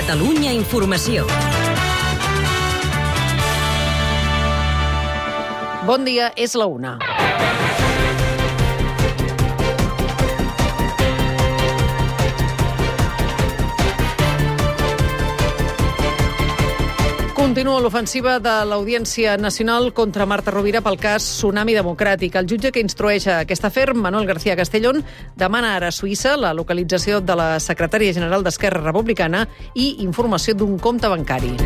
Catalunya Informació. Bon dia, és la 1. Continua l'ofensiva de l'Audiència Nacional contra Marta Rovira pel cas Tsunami Democràtic. El jutge que instrueix aquest afer, Manuel García Castellón, demana ara a Suïssa la localització de la secretària general d'Esquerra Republicana i informació d'un compte bancari.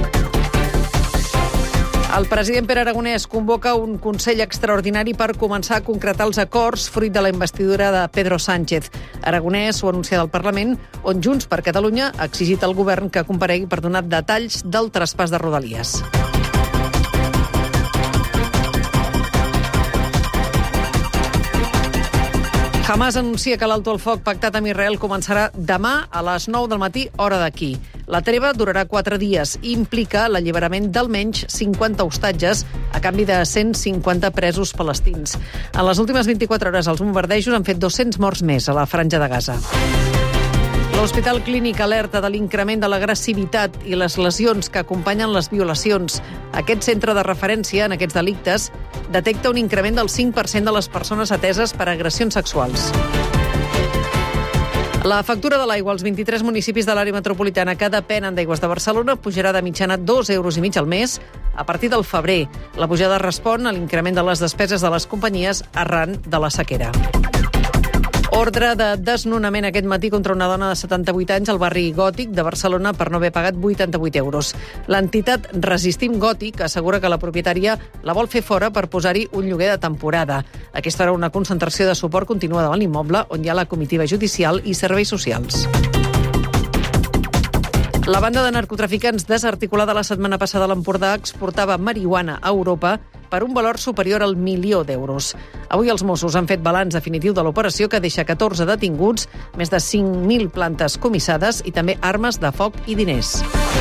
El president Pere Aragonès convoca un Consell Extraordinari per començar a concretar els acords fruit de la investidura de Pedro Sánchez. Aragonès ho ha anunciat al Parlament, on Junts per Catalunya ha exigit al govern que comparegui per donar detalls del traspàs de Rodalies. Hamas anuncia que l'alto al foc pactat amb Israel començarà demà a les 9 del matí, hora d'aquí. La treva durarà 4 dies i implica l'alliberament d'almenys 50 hostatges a canvi de 150 presos palestins. En les últimes 24 hores els bombardejos han fet 200 morts més a la franja de Gaza. L'Hospital Clínic alerta de l'increment de l'agressivitat i les lesions que acompanyen les violacions. Aquest centre de referència en aquests delictes detecta un increment del 5% de les persones ateses per agressions sexuals. La factura de l'aigua als 23 municipis de l'àrea metropolitana que depenen d'Aigües de Barcelona pujarà de mitjana 2,5 euros al mes a partir del febrer. La pujada respon a l'increment de les despeses de les companyies arran de la sequera. Ordre de desnonament aquest matí contra una dona de 78 anys al barri Gòtic de Barcelona per no haver pagat 88 euros. L'entitat Resistim Gòtic assegura que la propietària la vol fer fora per posar-hi un lloguer de temporada. Aquesta era una concentració de suport continua davant l'immoble on hi ha la comitiva judicial i serveis socials. La banda de narcotraficants desarticulada la setmana passada a l'Empordà exportava marihuana a Europa per un valor superior al 1.000.000 d'euros. Avui els Mossos han fet balanç definitiu de l'operació que deixa 14 detinguts, més de 5.000 plantes comissades i també armes de foc i diners.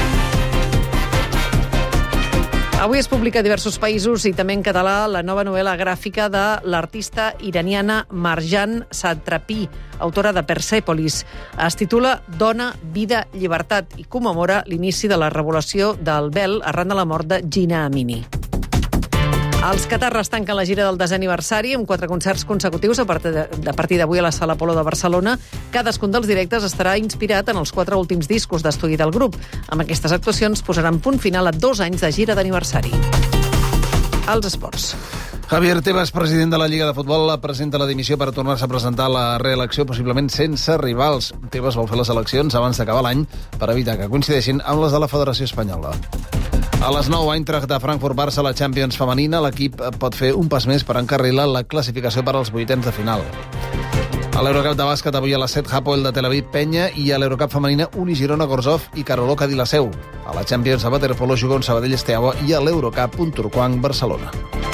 Avui es publica a diversos països i també en català la nova novel·la gràfica de l'artista iraniana Marjan Satrapi, autora de Persèpolis. Es titula Dona, vida, llibertat i commemora l'inici de la revolució del vel arran de la mort de Gina Amini. Els Catarres tanquen la gira del 10è aniversari amb 4 concerts consecutius a partir d'avui a la Sala Apolo de Barcelona. Cadascun dels directes estarà inspirat en els 4 últims discos d'estudi del grup. Amb aquestes actuacions posaran punt final a 2 anys de gira d'aniversari. Els esports. Javier Tebas, president de la Lliga de Futbol, presenta la dimissió per tornar-se a presentar a la reelecció, possiblement sense rivals. Tebas vol fer les eleccions abans d'acabar l'any per evitar que coincideixin amb les de la Federació Espanyola. A les 9, Eintracht de Frankfurt-Barça, la Champions femenina. L'equip pot fer un pas més per encarrilar la classificació per als 8ens de final. A l'Eurocup de bàsquet, avui a les 7, Hapoel de Tel Aviv, Penya, i a l'Eurocup femenina, Uni-Girona, Gorzov i Caroló, Cadí-la-Seu. A la Champions de waterpolo, Jugón, Sabadell, Esteaua, i a l'Eurocup, un Turquang, Barcelona.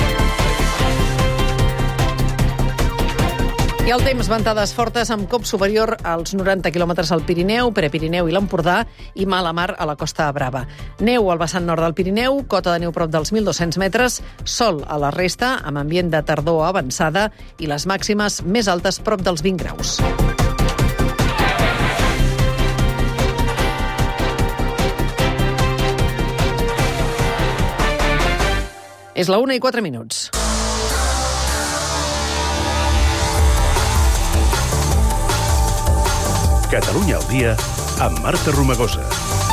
I el temps, ventades fortes amb cop superior als 90 km al Pirineu, Prepirineu i l'Empordà i mala mar a la Costa Brava. Neu al vessant nord del Pirineu, cota de neu prop dels 1.200 metres, sol a la resta, amb ambient de tardor avançada i les màximes més altes prop dels 20 graus. És la 1:04. Catalunya al dia amb Marta Romagosa.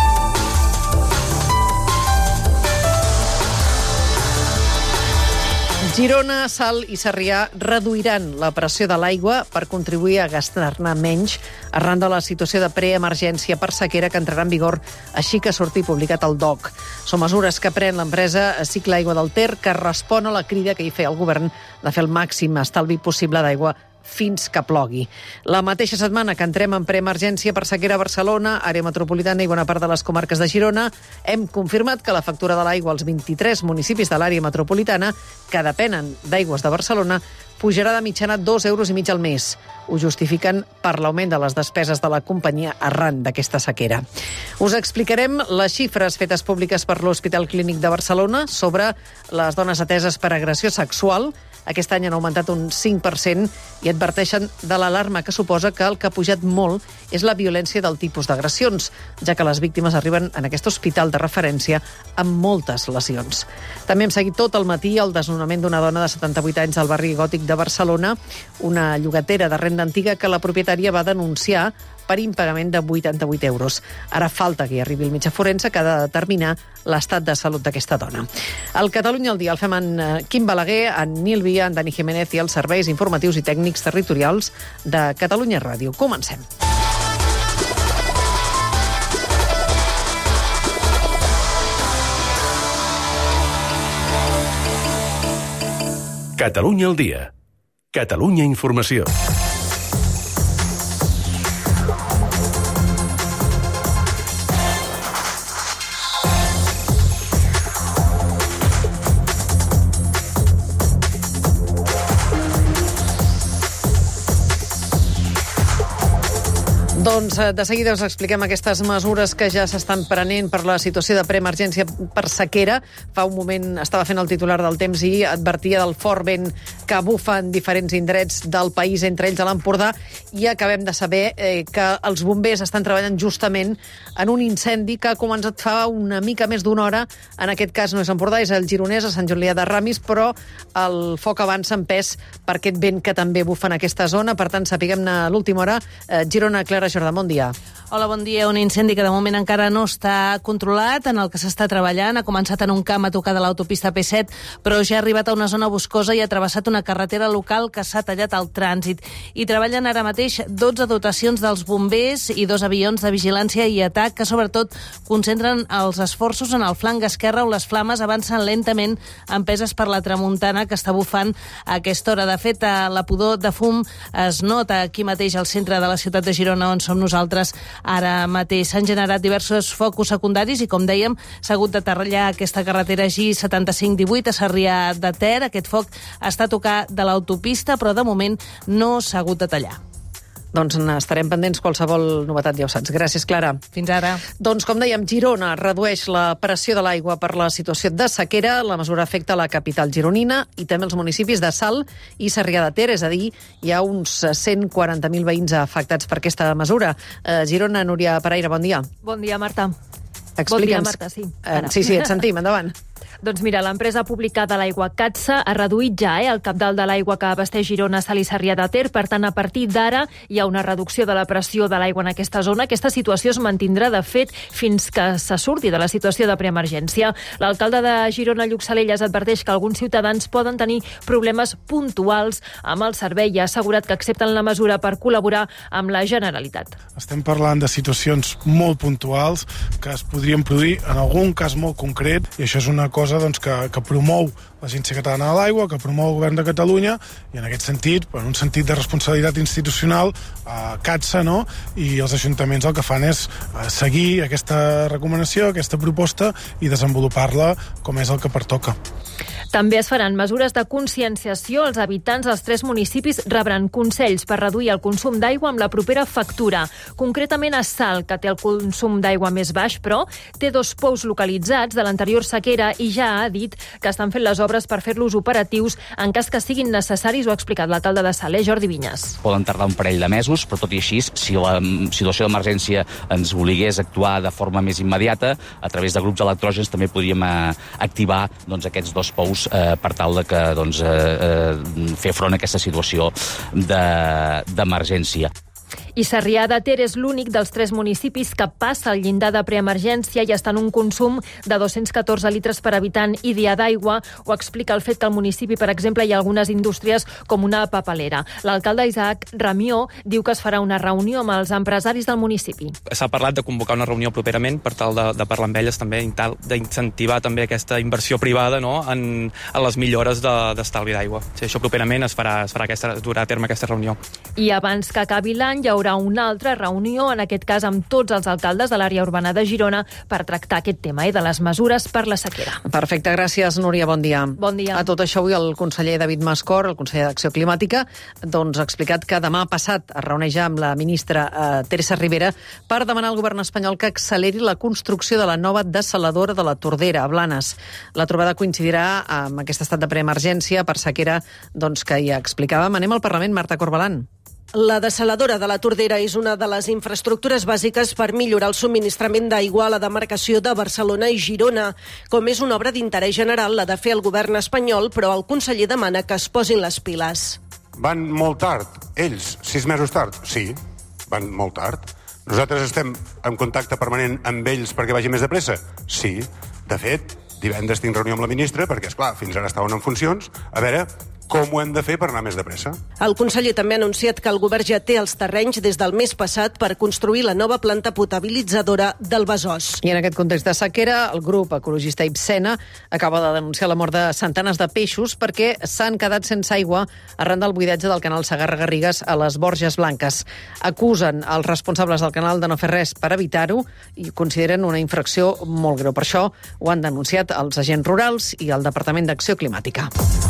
Girona, Salt i Sarrià reduiran la pressió de l'aigua per contribuir a gastar-ne menys arran de la situació de preemergència per sequera que entrarà en vigor així que surti publicat al DOC. Són mesures que pren l'empresa Cicle Aigua del Ter, que respon a la crida que hi feia el govern de fer el màxim estalvi possible d'aigua fins que plogui. La mateixa setmana que entrem en preemergència per sequera a Barcelona, àrea metropolitana i bona part de les comarques de Girona, hem confirmat que la factura de l'aigua als 23 municipis de l'àrea metropolitana que depenen d'Aigües de Barcelona pujarà de mitjana 2,5 euros al mes. Ho justifiquen per l'augment de les despeses de la companyia arran d'aquesta sequera. Us explicarem les xifres fetes públiques per l'Hospital Clínic de Barcelona sobre les dones ateses per agressió sexual aquest any han augmentat un 5% i adverteixen de l'alarma que suposa que el que ha pujat molt és la violència del tipus d'agressions, ja que les víctimes arriben en aquest hospital de referència amb moltes lesions. També hem seguit tot el matí el desnonament d'una dona de 78 anys al barri Gòtic de Barcelona, una llogatera de renda antiga que la propietària va denunciar per impagament de 88 euros. Ara falta que hi arribi el metge forense que ha de determinar l'estat de salut d'aquesta dona. El Catalunya al dia el fem en Quim Balaguer, en Nil Via, en Dani Jiménez i els serveis informatius i tècnics territorials de Catalunya Ràdio. Comencem. Catalunya al dia. Catalunya Informació. Doncs de seguida us expliquem aquestes mesures que ja s'estan prenent per la situació de preemergència per sequera. Fa un moment estava fent el titular del Temps i advertia del fort vent que bufa en diferents indrets del país, entre ells a l'Empordà, i acabem de saber que els bombers estan treballant justament en un incendi que ha començat fa una mica més d'una hora. En aquest cas no és Empordà, és el Gironès, a Sant Julià de Ramis, però el foc avança en pes per aquest vent que també bufa en aquesta zona. Per tant, sapiguem-ne a l'última hora. Girona, Clara Jordà, bon dia. Hola, bon dia. Un incendi que de moment encara no està controlat, en el que s'està treballant. Ha començat en un camp a tocar de l'autopista P7, però ja ha arribat a una zona boscosa i ha travessat una carretera local que s'ha tallat al trànsit. I treballen ara mateix 12 dotacions dels bombers i 2 avions de vigilància i atac que sobretot concentren els esforços en el flanc esquerre on les flames avancen lentament empeses per la tramuntana que està bufant a aquesta hora. De fet, la pudor de fum es nota aquí mateix al centre de la ciutat de Girona, on som nosaltres ara mateix. S'han generat diversos focus secundaris i, com dèiem, s'ha hagut de tallar aquesta carretera G7518 a Sarrià de Ter. Aquest foc està a tocar de l'autopista, però de moment no s'ha hagut de tallar. Doncs estarem pendents, qualsevol novetat ja ho saps. Gràcies, Clara. Fins ara. Doncs, com dèiem, Girona redueix la pressió de l'aigua per la situació de sequera. La mesura afecta la capital gironina i també els municipis de Salt i Sarrià de Ter, és a dir, hi ha uns 140.000 veïns afectats per aquesta mesura. Girona, Núria Pereira, bon dia. Bon dia, Marta. Explica'ns. Bon dia, Marta, sí. Sí, et sentim, endavant. Doncs mira, l'empresa pública de l'aigua CATSA ha reduït ja el cabdal de l'aigua que abasteix Girona, Salt i Sarrià de Ter. Per tant, a partir d'ara hi ha una reducció de la pressió de l'aigua en aquesta zona. Aquesta situació es mantindrà, de fet, fins que se surti de la situació de preemergència. L'alcalde de Girona, Lluc Salellas, adverteix que alguns ciutadans poden tenir problemes puntuals amb el servei i ha assegurat que accepten la mesura per col·laborar amb la Generalitat. Estem parlant de situacions molt puntuals que es podrien produir en algun cas molt concret, i això és una cosa que promou l'Agència Catalana de l'Aigua, que promou el Govern de Catalunya, i en aquest sentit, en un sentit de responsabilitat institucional, CATSA, no? I els ajuntaments el que fan és seguir aquesta recomanació, aquesta proposta, i desenvolupar-la com és el que pertoca. També es faran mesures de conscienciació. Els habitants dels 3 municipis rebran consells per reduir el consum d'aigua amb la propera factura. Concretament a Salt, que té el consum d'aigua més baix, però té 2 pous localitzats de l'anterior sequera i ja ha dit que estan fent les obres per fer-los operatius en cas que siguin necessaris. Ho ha explicat l'alcalde de Salt, Jordi Vinyes. Poden tardar un parell de mesos, però tot i així, si la situació d'emergència ens obligués a actuar de forma més immediata, a través de grups electrògens també podríem activar aquests 2 pous per tal de que fer front a aquesta situació d'emergència. I Sarrià de Ter és l'únic dels 3 municipis que passa el llindar de preemergència i està en un consum de 214 litres per habitant i dia d'aigua. Ho explica el fet que al municipi, per exemple, hi ha algunes indústries com una papelera. L'alcalde Isaac Ramió diu que es farà una reunió amb els empresaris del municipi. S'ha parlat de convocar una reunió properament per tal de parlar amb elles també, d'incentivar també aquesta inversió privada, no?, en les millores d'estalvi d'aigua. Sí, això properament es durà a terme aquesta reunió. I abans que acabi l'any hi haurà haurà una altra reunió, en aquest cas amb tots els alcaldes de l'àrea urbana de Girona, per tractar aquest tema de les mesures per la sequera. Perfecte, gràcies, Núria, bon dia. Bon dia. A tot això, avui el conseller David Mascor, el conseller d'Acció Climàtica, doncs ha explicat que demà passat es reuneix amb la ministra Teresa Ribera per demanar al govern espanyol que acceleri la construcció de la nova dessaladora de la Tordera, a Blanes. La trobada coincidirà amb aquest estat de preemergència per sequera doncs, que ja explicàvem. Anem al Parlament, Marta Corbalán. La dessaladora de la Tordera és una de les infraestructures bàsiques per millorar el subministrament d'aigua a la demarcació de Barcelona i Girona. Com és una obra d'interès general, l'ha de fer el govern espanyol, però el conseller demana que es posin les piles. Van molt tard. Ells, 6 mesos tard? Sí, van molt tard. Nosaltres estem en contacte permanent amb ells perquè vagi més de pressa? Sí. De fet, divendres tinc reunió amb la ministra perquè, esclar, fins ara estaven en funcions. A veure com ho hem de fer per anar més de pressa. El conseller també ha anunciat que el govern ja té els terrenys des del mes passat per construir la nova planta potabilitzadora del Besòs. I en aquest context de sequera, el grup ecologista Ibsena acaba de denunciar la mort de centenars de peixos perquè s'han quedat sense aigua arran del buidatge del canal Segarra-Garrigues a les Borges Blanques. Acusen els responsables del canal de no fer res per evitar-ho i consideren una infracció molt greu. Per això ho han denunciat els agents rurals i el Departament d'Acció Climàtica.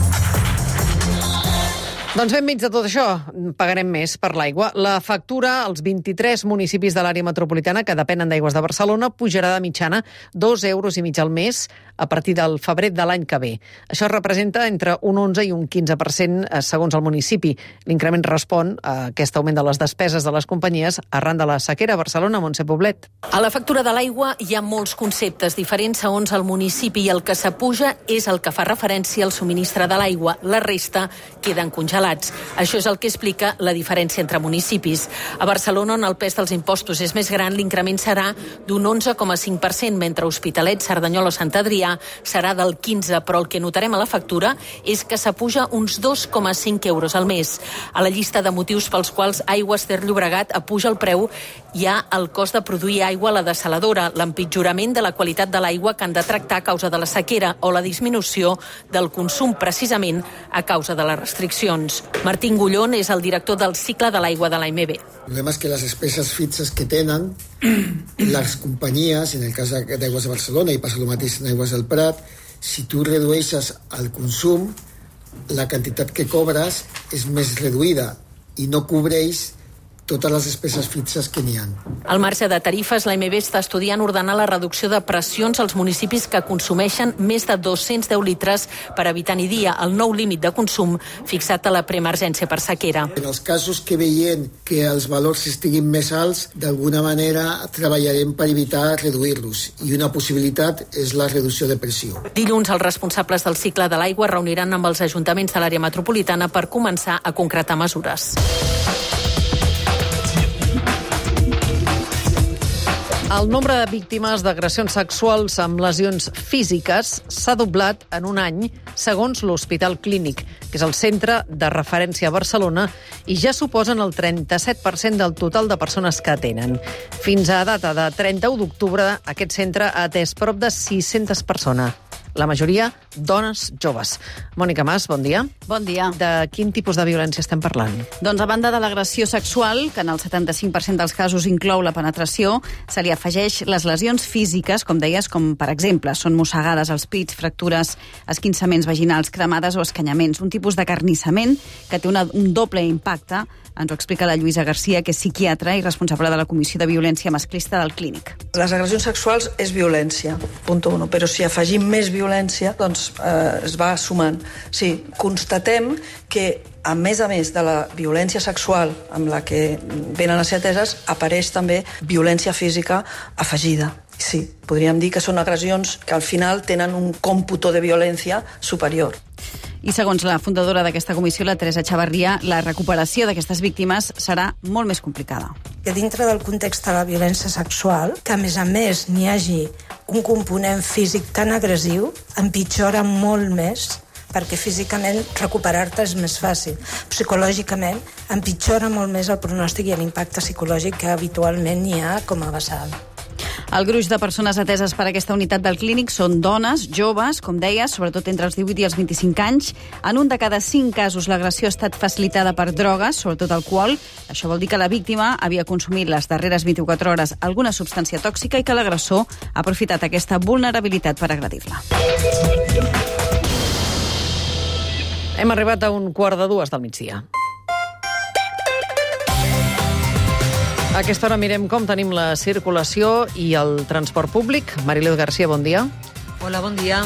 Doncs ben mig de tot això, pagarem més per l'aigua. La factura als 23 municipis de l'àrea metropolitana que depenen d'Aigües de Barcelona pujarà de mitjana 2,5 euros al mes a partir del febrer de l'any que ve. Això representa entre un 11 i un 15% segons el municipi. L'increment respon a aquest augment de les despeses de les companyies arran de la sequera a Barcelona. Montse Poblet. A la factura de l'aigua hi ha molts conceptes diferents segons el municipi i el que s'apuja és el que fa referència al subministre de l'aigua. La resta queden congelats. Això és el que explica la diferència entre municipis. A Barcelona, on el pes dels impostos és més gran, l'increment serà d'un 11,5%, mentre Hospitalet, Cerdanyola o Sant Adrià serà del 15%, però el que notarem a la factura és que s'apuja uns 2,5 euros al mes. A la llista de motius pels quals Aigües Ter Llobregat apuja el preu hi ha el cost de produir aigua a la dessaladora, l'empitjorament de la qualitat de l'aigua que han de tractar a causa de la sequera o la disminució del consum precisament a causa de les restriccions. Martín Gullón és el director del cicle de l'aigua de l'AMB. El problema és que les despeses fixes que tenen les companyies, en el cas d'Aigües de Barcelona, i passa el mateix en Aigües del Prat, si tu redueixes el consum, la quantitat que cobres és més reduïda i no cobreix totes les despeses fixes que n'hi ha. Al marge de tarifes, l'AMB està estudiant ordenar la reducció de pressions als municipis que consumeixen més de 210 litres per habitant i dia, el nou límit de consum fixat a la preemergència per sequera. En els casos que veiem que els valors estiguin més alts, d'alguna manera treballarem per evitar reduir-los, i una possibilitat és la reducció de pressió. Dilluns, els responsables del cicle de l'aigua reuniran amb els ajuntaments de l'àrea metropolitana per començar a concretar mesures. El nombre de víctimes d'agressions sexuals amb lesions físiques s'ha doblat en un any, segons l'Hospital Clínic, que és el centre de referència a Barcelona, i ja suposen el 37% del total de persones que atenen. Fins a data de 31 d'octubre, aquest centre ha atès prop de 600 persones. La majoria, dones joves. Mònica Mas, bon dia. Bon dia. De quin tipus de violència estem parlant? Doncs a banda de l'agressió sexual, que en el 75% dels casos inclou la penetració, se li afegeix les lesions físiques, com deies, com per exemple, són mossegades als pits, fractures, esquinçaments vaginals, cremades o escanyaments. Un tipus de carnissament que té un doble impacte. Ens ho explica la Lluïsa Garcia, que és psiquiatra i responsable de la Comissió de Violència Masclista del Clínic. Les agressions sexuals és violència, punt 1, però si afegim més violència, doncs es va sumant. Sí, constatem que a més de la violència sexual amb la que venen a ser ateses, apareix també violència física afegida. Sí, podríem dir que són agressions que al final tenen un còmputo de violència superior. I segons la fundadora d'aquesta comissió, la Teresa Chavarria, la recuperació d'aquestes víctimes serà molt més complicada. Que dintre del context de la violència sexual, que a més n'hi hagi un component físic tan agressiu, empitjora molt més, perquè físicament recuperar-te és més fàcil. Psicològicament empitjora molt més el pronòstic i l'impacte psicològic que habitualment hi ha com a vessal. El gruix de persones ateses per aquesta unitat del clínic són dones, joves, com deies, sobretot entre els 18 i els 25 anys. En un de cada 5 casos l'agressió ha estat facilitada per drogues, sobretot alcohol. Això vol dir que la víctima havia consumit les darreres 24 hores alguna substància tòxica i que l'agressor ha aprofitat aquesta vulnerabilitat per agredir-la. Hem arribat a 1:45 del migdia. A aquesta hora mirem com tenim la circulació i el transport públic. Mariluz García, bon dia. Hola, bon dia.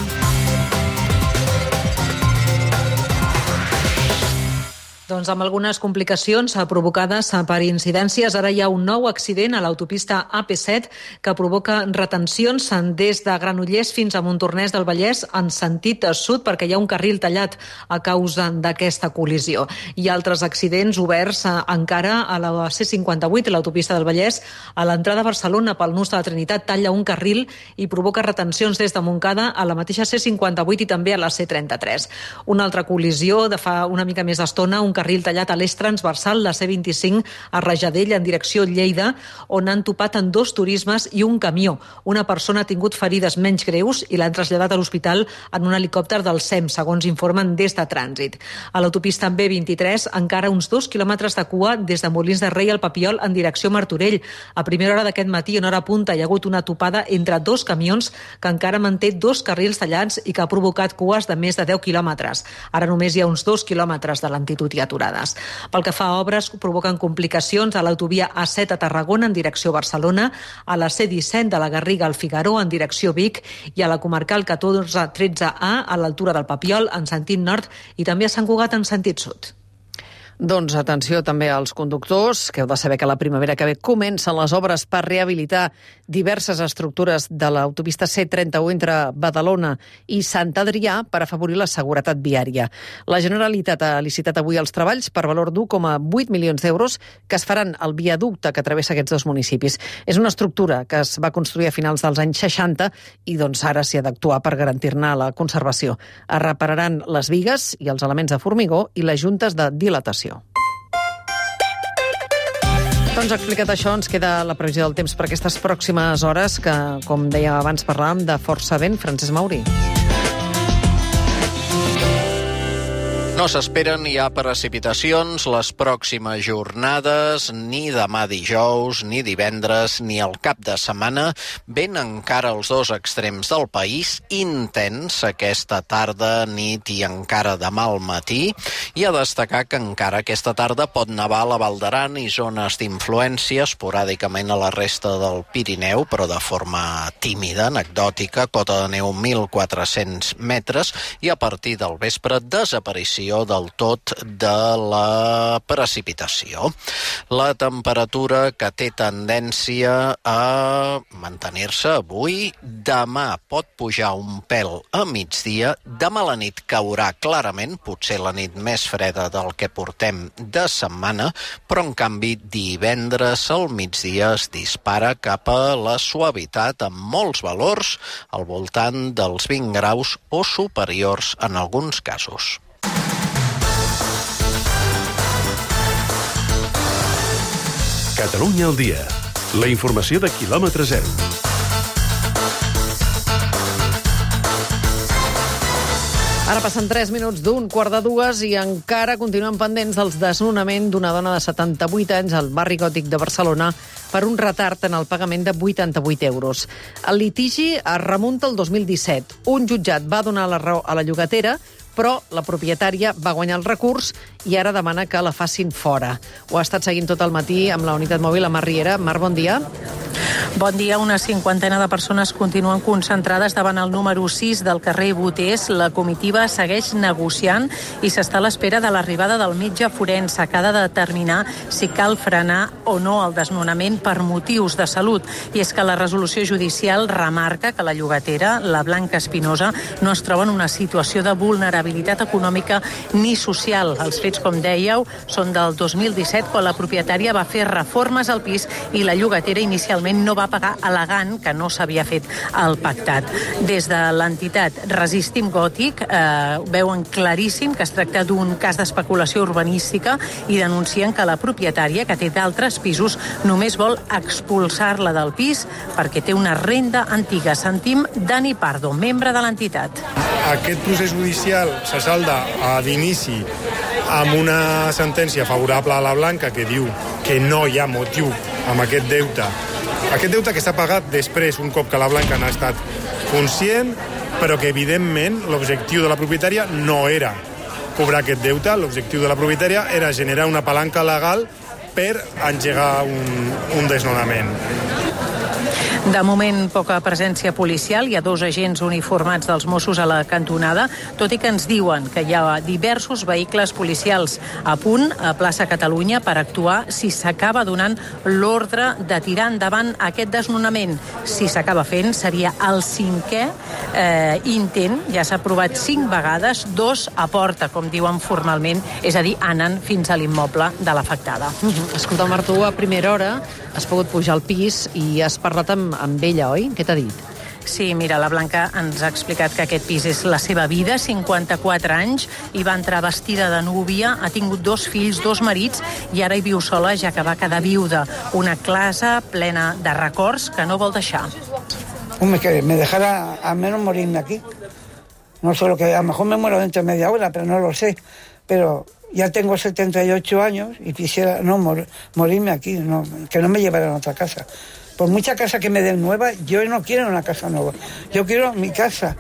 Doncs amb algunes complicacions provocades per incidències. Ara hi ha un nou accident a l'autopista AP7 que provoca retencions des de Granollers fins a Montornès del Vallès en sentit sud perquè hi ha un carril tallat a causa d'aquesta col·lisió. Hi ha altres accidents oberts encara a la C58, a l'autopista del Vallès. A l'entrada a Barcelona pel nus de la Trinitat talla un carril i provoca retencions des de Montcada a la mateixa C58 i també a la C33. Una altra col·lisió de fa una mica més d'estona, un carril tallat a l'eix transversal, la C25 a Rajadell en direcció Lleida, on han topat en 2 turismes i un camió. Una persona ha tingut ferides menys greus i l'han traslladat a l'hospital en un helicòpter del SEM, segons informen des de Trànsit. A l'autopista B23 encara uns 2 quilòmetres de cua des de Molins de Rei al Papiol en direcció Martorell. A primera hora d'aquest matí, en hora punta, hi ha hagut una topada entre 2 camions que encara manté 2 carrils tallats i que ha provocat cues de més de 10 quilòmetres. Ara només hi ha uns 2 quilòmetres de lentitud i aturades. Pel que fa a obres, provoquen complicacions a l'autovia A7 a Tarragona en direcció Barcelona, a la C17 de la Garriga al Figaró en direcció Vic i a la comarcal 1413A a l'altura del Papiol en sentit nord i també a Sant Cugat en sentit sud. Doncs atenció també als conductors, que heu de saber que la primavera que ve comencen les obres per rehabilitar diverses estructures de l'autopista C31 entre Badalona i Sant Adrià per afavorir la seguretat viària. La Generalitat ha licitat avui els treballs per valor d'1,8 milions d'euros que es faran al viaducte que travessa aquests 2 municipis. És una estructura que es va construir a finals dels anys 60 i doncs ara s'hi ha d'actuar per garantir-ne la conservació. Es repararan les bigues i els elements de formigó i les juntes de dilatació. Doncs explicat això, ens queda la previsió del temps per aquestes pròximes hores, que, com deia abans, parlàvem de força vent. Francesc Mauri. No s'esperen ja precipitacions les pròximes jornades, ni demà dijous, ni divendres, ni el cap de setmana. Ven encara els 2 extrems del país, intens aquesta tarda, nit i encara demà al matí. I a destacar que encara aquesta tarda pot nevar a la Val d'Aran i zones d'influència, esporàdicament a la resta del Pirineu, però de forma tímida, anecdòtica, cota de neu 1.400 metres, i a partir del vespre desaparició del tot de la precipitació. La temperatura que té tendència a mantenir-se avui, demà pot pujar un pèl a migdia, demà a la nit caurà clarament, potser la nit més freda del que portem de setmana, però en canvi divendres al migdia es dispara cap a la suavitat amb molts valors al voltant dels 20 graus o superiors en alguns casos. Catalunya al dia. La informació de quilòmetre zero. Ara passen 3 minuts d'1:45 i encara continuen pendents dels desnonaments d'una dona de 78 anys al barri Gòtic de Barcelona per un retard en el pagament de 88 euros. El litigi es remunta al 2017. Un jutjat va donar la raó a la llogatera, però la propietària va guanyar el recurs i ara demana que la facin fora. Ho ha estat seguint tot el matí amb la unitat mòbil a Mar Riera. Mar, bon dia. Bon dia. Una 50ena de persones continuen concentrades davant el número 6 del carrer Boters. La comitiva segueix negociant i s'està a l'espera de l'arribada del metge forense que ha de determinar si cal frenar o no el desnonament per motius de salut. I és que la resolució judicial remarca que la llogatera, la Blanca Espinosa, no es troba en una situació de vulnerabilitat econòmica ni social. Els fets, com dèieu, són del 2017, quan la propietària va fer reformes al pis i la llogatera inicialment no va va pagar al·legant que no s'havia fet el pactat. Des de l'entitat Resistim Gòtic veuen claríssim que es tracta d'un cas d'especulació urbanística i denuncien que la propietària, que té d'altres pisos, només vol expulsar-la del pis perquè té una renda antiga. Sentim Dani Pardo, membre de l'entitat. Aquest procés judicial se salda d'inici amb una sentència favorable a la Blanca que diu que no hi ha motiu amb aquest deute. Aquest deute que s'ha pagat després, un cop que la Blanca n'ha estat conscient, però que evidentment l'objectiu de la propietària no era cobrar aquest deute, l'objectiu de la propietària era generar una palanca legal per engegar un desnonament. De moment, poca presència policial. Hi ha 2 agents uniformats dels Mossos a la cantonada, tot i que ens diuen que hi ha diversos vehicles policials a punt a plaça Catalunya per actuar si s'acaba donant l'ordre de tirar endavant aquest desnonament. Si s'acaba fent, seria el 5è intent. Ja s'ha provat 5 vegades, 2 a porta, com diuen formalment, és a dir, anen fins a l'immoble de l'afectada. Escolta, Marc, tu a primera hora has pogut pujar al pis i has parlat amb ella, oi? Què t'ha dit? Sí, mira, la Blanca ens ha explicat que aquest pis és la seva vida, 54 anys, i va entrar vestida de núvia, ha tingut 2 fills, 2 marits, i ara hi viu sola, ja que va quedar viuda. Una casa plena de records que no vol deixar. Hombre, que me dejara al menos morirme aquí. No sé lo que... A lo mejor me muero dentro de media hora, pero no lo sé. Pero ya tengo 78 años y quisiera morirme aquí, que no me llevaran a otra casa. Por mucha casa que me den nueva, yo no quiero una casa nueva. Yo quiero mi casa.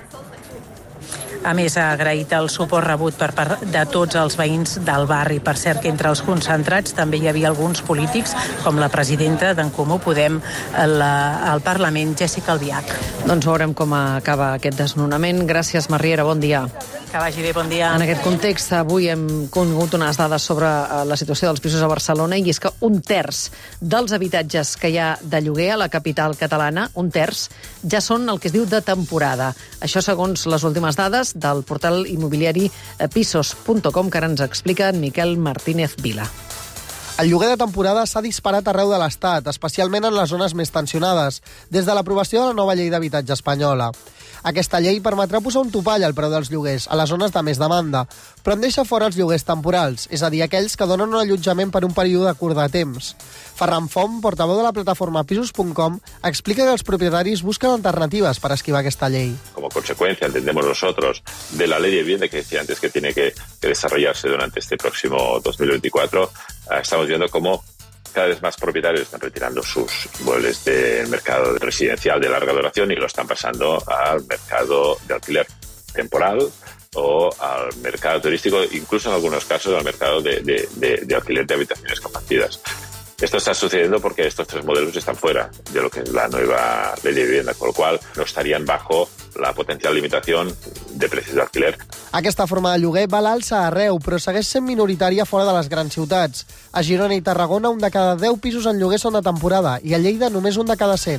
A més, ha agraït el suport rebut per part de tots els veïns del barri. Per cert, que entre els concentrats també hi havia alguns polítics, com la presidenta d'en Comú Podem al Parlament, Jessica Albiach. Doncs veurem com acaba aquest desnonament. Gràcies, Marriera, bon dia. Que vagi bé, bon dia. En aquest context, avui hem conegut unes dades sobre la situació dels pisos a Barcelona, i és que 1/3 dels habitatges que hi ha de lloguer a la capital catalana, 1/3, ja són el que es diu de temporada. Això segons les últimes dades del portal immobiliari pisos.com, que ara ens explica en Miquel Martínez Vila. El lloguer de temporada s'ha disparat arreu de l'Estat, especialment en les zones més tensionades, des de l'aprovació de la nova llei d'habitatge espanyola. Aquesta llei permetrà posar un topall al preu dels lloguers a les zones de més demanda, però en deixa fora els lloguers temporals, és a dir, aquells que donen un allotjament per un període curt de temps. Ferran Font, portaveu de la plataforma pisos.com, explica que els propietaris busquen alternatives para esquivar esta ley. Como consecuencia, entendemos nosotros, de la ley de vivienda que decía antes que tiene que desarrollarse durante este próximo 2024, estamos viendo cómo cada vez más propietarios están retirando sus inmuebles del mercado residencial de larga duración y lo están pasando al mercado de alquiler temporal o al mercado turístico, incluso en algunos casos al mercado de alquiler de habitaciones compartidas. Esto está sucediendo porque estos 3 modelos están fuera de lo que es la nueva ley de vivienda, con lo cual no estarían bajo la potencial limitación de precios de alquiler. Aquesta forma de lloguer va a l'alça arreu, però segueix sent minoritària fora de les grans ciutats. A Girona i Tarragona, 1 de cada 10 pisos en lloguer són de temporada, i a Lleida només 1 de cada 100.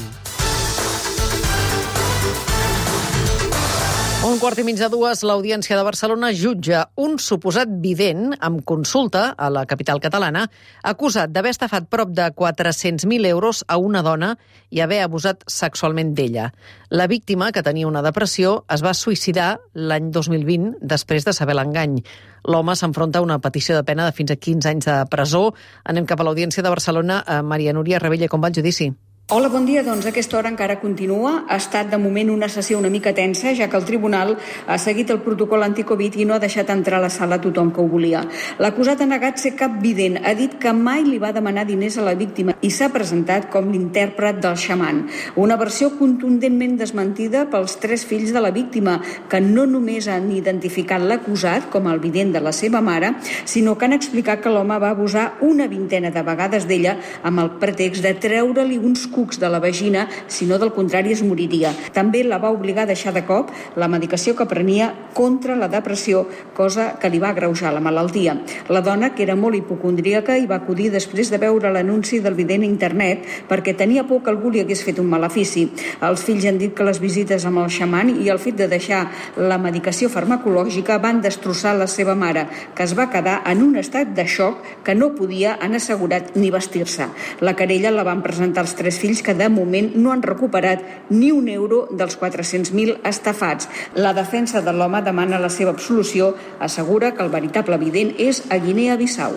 1:15, l'Audiència de Barcelona jutja un suposat vident amb consulta a la capital catalana acusat d'haver estafat prop de 400.000 euros a una dona i haver abusat sexualment d'ella. La víctima, que tenia una depressió, es va suïcidar l'any 2020 després de saber l'engany. L'home s'enfronta a una petició de pena de fins a 15 anys de presó. Anem cap a l'Audiència de Barcelona. Maria Núria Rebella, com va el judici? Hola, bon dia. Doncs aquesta hora encara continua. Ha estat de moment una sessió una mica tensa, ja que el tribunal ha seguit el protocol anticovid i no ha deixat entrar a la sala tothom que ho volia. L'acusat ha negat ser cap vident. Ha dit que mai li va demanar diners a la víctima i s'ha presentat com l'intèrpret del xaman. Una versió contundentment desmentida pels 3 fills de la víctima, que no només han identificat l'acusat com el vident de la seva mare, sinó que han explicat que l'home va abusar una vintena de vegades d'ella amb el pretext de treure-li uns cucs de la vagina, si no del contrari es moriria. També la va obligar a deixar de cop la medicació que prenia contra la depressió, cosa que li va agreujar la malaltia. La dona, que era molt hipocondríaca, hi va acudir després de veure l'anunci del vident a internet perquè tenia por que algú li hagués fet un malefici. Els fills han dit que les visites amb el xaman i el fet de deixar la medicació farmacològica van destrossar la seva mare, que es va quedar en un estat de xoc que no podia, han assegurat, ni vestir-se. La querella la van presentar els 3 fills fills que de moment no han recuperat ni un euro dels 400.000 estafats. La defensa de l'home demana la seva absolució, assegura que el veritable vident és a Guinea-Bissau.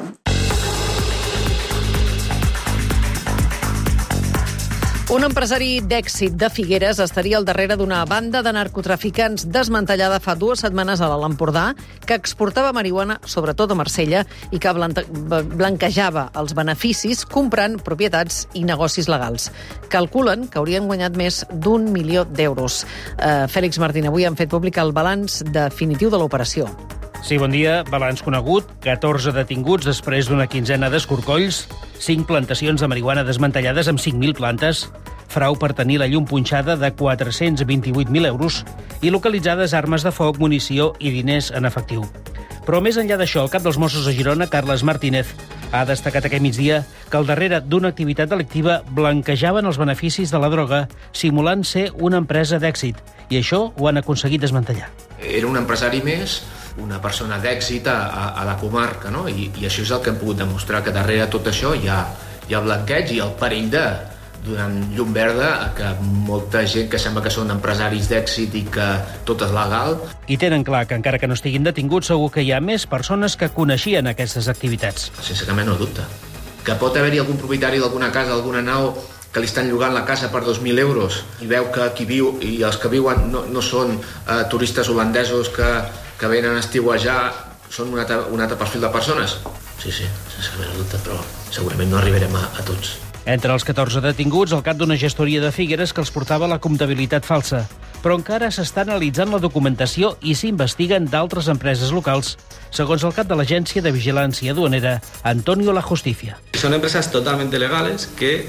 Un empresari d'èxit de Figueres estaria al darrere d'una banda de narcotraficants desmantellada fa 2 setmanes a l'Alt Empordà, que exportava marihuana, sobretot a Marsella, i que blanquejava els beneficis comprant propietats i negocis legals. Calculen que haurien guanyat més d'1 milió d'euros. Fèlix Martín, avui han fet públic el balanç definitiu de l'operació. Sí, bon dia. Balanç conegut. 14 detinguts després d'una quinzena d'escorcolls, 5 plantacions de marihuana desmantellades amb 5.000 plantes, frau per tenir la llum punxada de 428.000 euros i localitzades armes de foc, munició i diners en efectiu. Però més enllà d'això, el cap dels Mossos de Girona, Carles Martínez, ha destacat aquest migdia que al darrere d'una activitat delictiva blanquejaven els beneficis de la droga simulant ser una empresa d'èxit, i això ho han aconseguit desmantellar. Era un empresari més, una persona d'èxit a la comarca, no? I això és el que hem pogut demostrar, que darrere tot això hi ha el blanqueig i el perill de donar llum verda a que molta gent que sembla que són empresaris d'èxit i que tot és legal. I tenen clar que encara que no estiguin detinguts, segur que hi ha més persones que coneixien aquestes activitats. Sense cap mena de dubte. Que pot haver-hi algun propietari d'alguna casa, d'alguna nau, que li estan llogant la casa per 2.000 euros i veu que qui viu i els que viuen no són turistes holandesos que venen a estiuejar, són un altre perfil de persones? Sí, sense cap mena de dubte, però segurament no arribarem a tots. Entre els 14 detinguts, el cap d'una gestoria de Figueres que els portava la comptabilitat falsa. Però encara s'està analitzant la documentació i s'investiguen d'altres empreses locals, segons el cap de l'Agència de Vigilància Aduanera, Antonio La Justicia. Son empresas totalmente legales que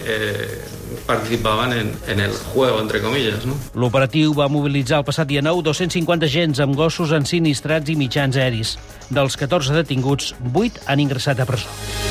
participaban en el juego, entre comillas, ¿no? L'operatiu va mobilitzar el passat dia 9 250 agents amb gossos ensinistrats i mitjans aeris. Dels 14 detinguts, 8 han ingressat a presó.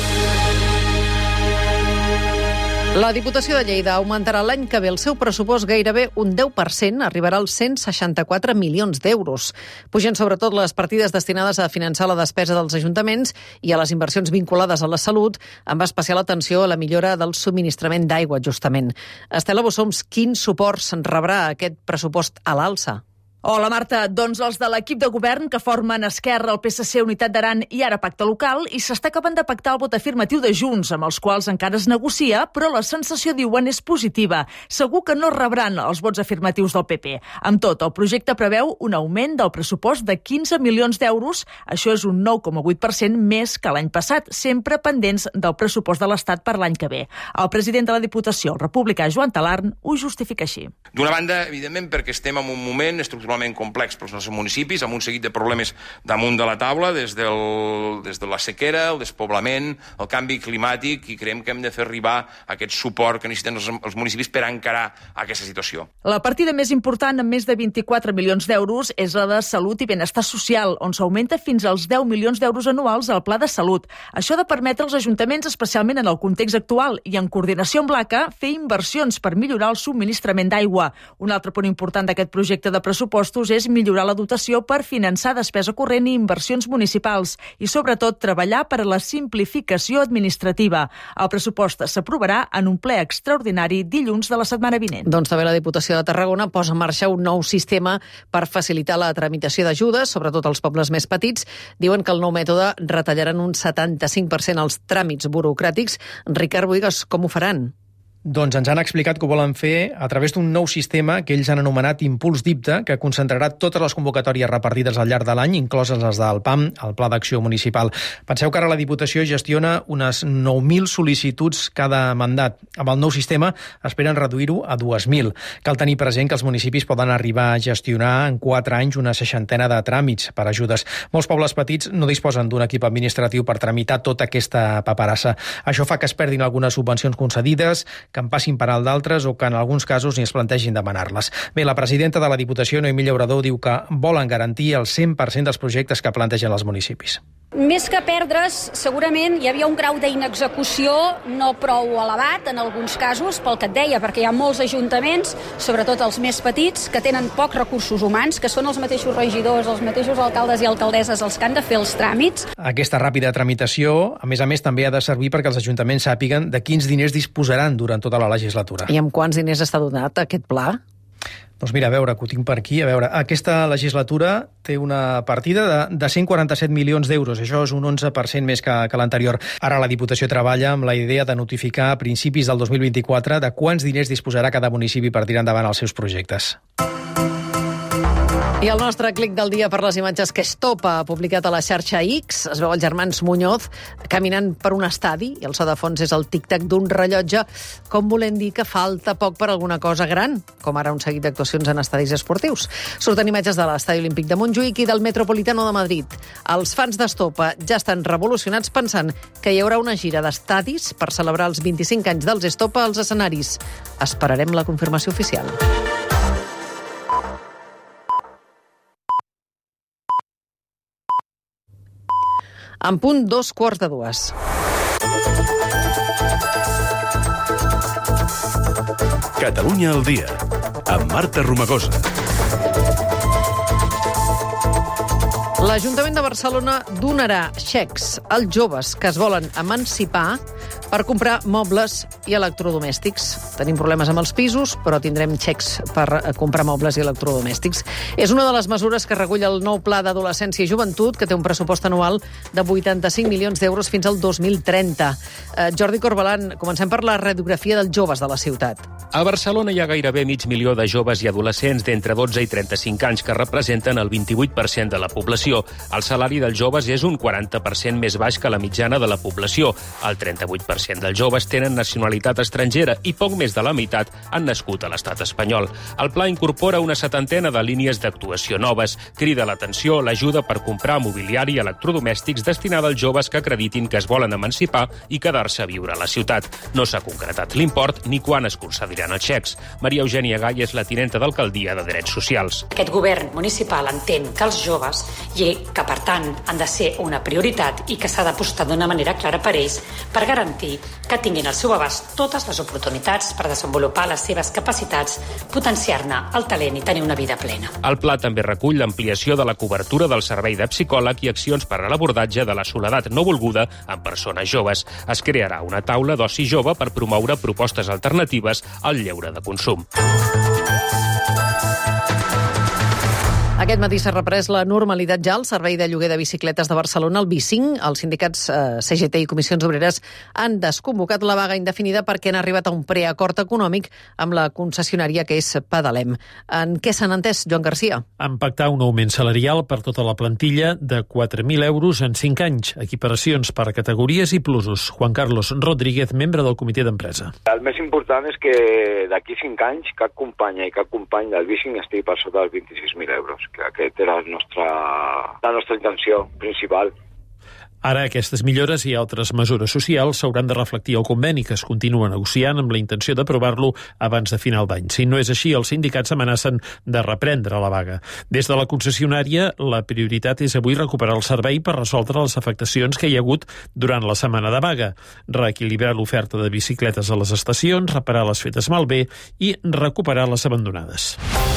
La Diputació de Lleida augmentarà l'any que ve el seu pressupost gairebé un 10%, arribarà als 164 milions d'euros. Pugen sobretot les partides destinades a finançar la despesa dels ajuntaments i a les inversions vinculades a la salut, amb especial atenció a la millora del subministrament d'aigua, justament. Estela Bossoms, quin suport se'n rebrà aquest pressupost a l'alça? Hola, Marta. Doncs els de l'equip de govern que formen Esquerra, el PSC, Unitat d'Aran i ara Pacte Local, i s'està acabant de pactar el vot afirmatiu de Junts, amb els quals encara es negocia, però la sensació, diuen, és positiva. Segur que no rebran els vots afirmatius del PP. Amb tot, el projecte preveu un augment del pressupost de 15 milions d'euros. Això és un 9,8% més que l'any passat, sempre pendents del pressupost de l'Estat per l'any que ve. El president de la Diputació, el republicà Joan Talarn, ho justifica així. D'una banda, evidentment, perquè estem en un moment estructuralment complex pels nostres municipis, amb un seguit de problemes damunt de la taula, des de la sequera, el despoblament, el canvi climàtic, i creiem que hem de fer arribar aquest suport que necessiten els municipis per encarar aquesta situació. La partida més important, amb més de 24 milions d'euros, és la de Salut i Benestar Social, on s'augmenta fins als 10 milions d'euros anuals al Pla de Salut. Això ha de permetre als ajuntaments, especialment en el context actual i en coordinació amb l'ACA, fer inversions per millorar el subministrament d'aigua. Un altre punt important d'aquest projecte de pressupost és millorar la dotació per finançar despesa corrent i inversions municipals i, sobretot, treballar per a la simplificació administrativa. El pressupost s'aprovarà en un ple extraordinari dilluns de la setmana vinent. Doncs també la Diputació de Tarragona posa en marxa un nou sistema per facilitar la tramitació d'ajudes, sobretot als pobles més petits. Diuen que el nou mètode retallaran un 75% els tràmits burocràtics. Ricard Boigas, com ho faran? Doncs ens han explicat que ho volen fer a través d'un nou sistema que ells han anomenat Impuls Dipte, que concentrarà totes les convocatòries repartides al llarg de l'any, incloses les del PAM, el Pla d'Acció Municipal. Penseu que ara la Diputació gestiona unes 9.000 sol·licituds cada mandat. Amb el nou sistema esperen reduir-ho a 2.000. Cal tenir present que els municipis poden arribar a gestionar en 4 anys una 60 de tràmits per ajudes. Molts pobles petits no disposen d'un equip administratiu per tramitar tota aquesta paperassa. Això fa que es perdin algunes subvencions concedides, que en passin per alt d'altres o que en alguns casos ni es plantegin demanar-les. Bé, la presidenta de la Diputació, Noemí Llaurador, diu que volen garantir el 100% dels projectes que plantegen els municipis. Més que perdre's, segurament hi havia un grau d'inexecució no prou elevat en alguns casos, pel que et deia, perquè hi ha molts ajuntaments, sobretot els més petits, que tenen pocs recursos humans, que són els mateixos regidors, els mateixos alcaldes i alcaldesses els que han de fer els tràmits. Aquesta ràpida tramitació, a més, també ha de servir perquè els ajuntaments sàpiguen de quins diners disposaran durant tota la legislatura. I amb quants diners està donat aquest pla? Doncs mira, a veure, que ho tinc per aquí. A veure, aquesta legislatura té una partida de 147 milions d'euros. Això és un 11% més que l'anterior. Ara la Diputació treballa amb la idea de notificar a principis del 2024 de quants diners disposarà cada municipi per tirar endavant els seus projectes. I el nostre clic del dia per les imatges que Estopa ha publicat a la xarxa X. Es veu els germans Muñoz caminant per un estadi i el so de fons és el tic-tac d'un rellotge, com volent dir que falta poc per alguna cosa gran, com ara un seguit d'actuacions en estadis esportius. Surten imatges de l'Estadi Olímpic de Montjuïc i del Metropolitano de Madrid. Els fans d'Estopa ja estan revolucionats pensant que hi haurà una gira d'estadis per celebrar els 25 anys dels Estopa als escenaris. Esperarem la confirmació oficial. En punt 2:15. Catalunya al dia, amb Marta Romagosa. L'Ajuntament de Barcelona donarà xecs als joves que es volen emancipar per comprar mobles i electrodomèstics. Tenim problemes amb els pisos, però tindrem xecs per comprar mobles i electrodomèstics. És una de les mesures que recull el nou Pla d'Adolescència i Joventut, que té un pressupost anual de 85 milions d'euros fins al 2030. Jordi Corbalan, comencem per la radiografia dels joves de la ciutat. A Barcelona hi ha gairebé mig milió de joves i adolescents d'entre 12 i 35 anys que representen el 28% de la població. El salari dels joves és un 40% més baix que la mitjana de la població. El 38% dels joves tenen nacionalitat estrangera i poc més de la meitat han nascut a l'estat espanyol. El pla incorpora una 70 de línies d'actuació noves. Crida l'atenció l'ajuda per comprar mobiliari i electrodomèstics destinada als joves que acreditin que es volen emancipar i quedar-se a viure a la ciutat. No s'ha concretat l'import ni quan es concediran els xecs. Maria Eugènia Gai és la tinenta d'alcaldia de Drets Socials. Aquest govern municipal entén que els joves i que, per tant, han de ser una prioritat i que s'ha d'apostar d'una manera clara per ells per garantir que tinguin al seu abast totes les oportunitats per desenvolupar les seves capacitats, potenciar-ne el talent i tenir una vida plena. El pla també recull l'ampliació de la cobertura del servei de psicòleg i accions per a l'abordatge de la soledat no volguda en persones joves. Es crearà una taula d'oci jove per promoure propostes alternatives al lleure de consum. Aquest matí s'ha reprès la normalitat ja al servei de lloguer de bicicletes de Barcelona, el B5. Els sindicats CGT i Comissions Obreres han desconvocat la vaga indefinida perquè han arribat a un preacord econòmic amb la concessionària que és Pedalem. En què s'han entès, Joan Garcia? Han pactat un augment salarial per tota la plantilla de 4.000 euros en 5 anys, equiparacions per categories i plusos. Juan Carlos Rodríguez, membre del comitè d'empresa. El més important és que d'aquí 5 anys cap companya i cap company del B5 estigui per sota dels 26.000 euros. Que aquesta era la nostra intenció principal. Ara aquestes millores i altres mesures socials s'hauran de reflectir al conveni que es continua negociant amb la intenció d'aprovar-lo abans de final d'any. Si no és així, els sindicats amenacen de reprendre la vaga. Des de la concessionària, la prioritat és avui recuperar el servei per resoldre les afectacions que hi ha hagut durant la setmana de vaga, reequilibrar l'oferta de bicicletes a les estacions, reparar les fetes malbé i recuperar les abandonades.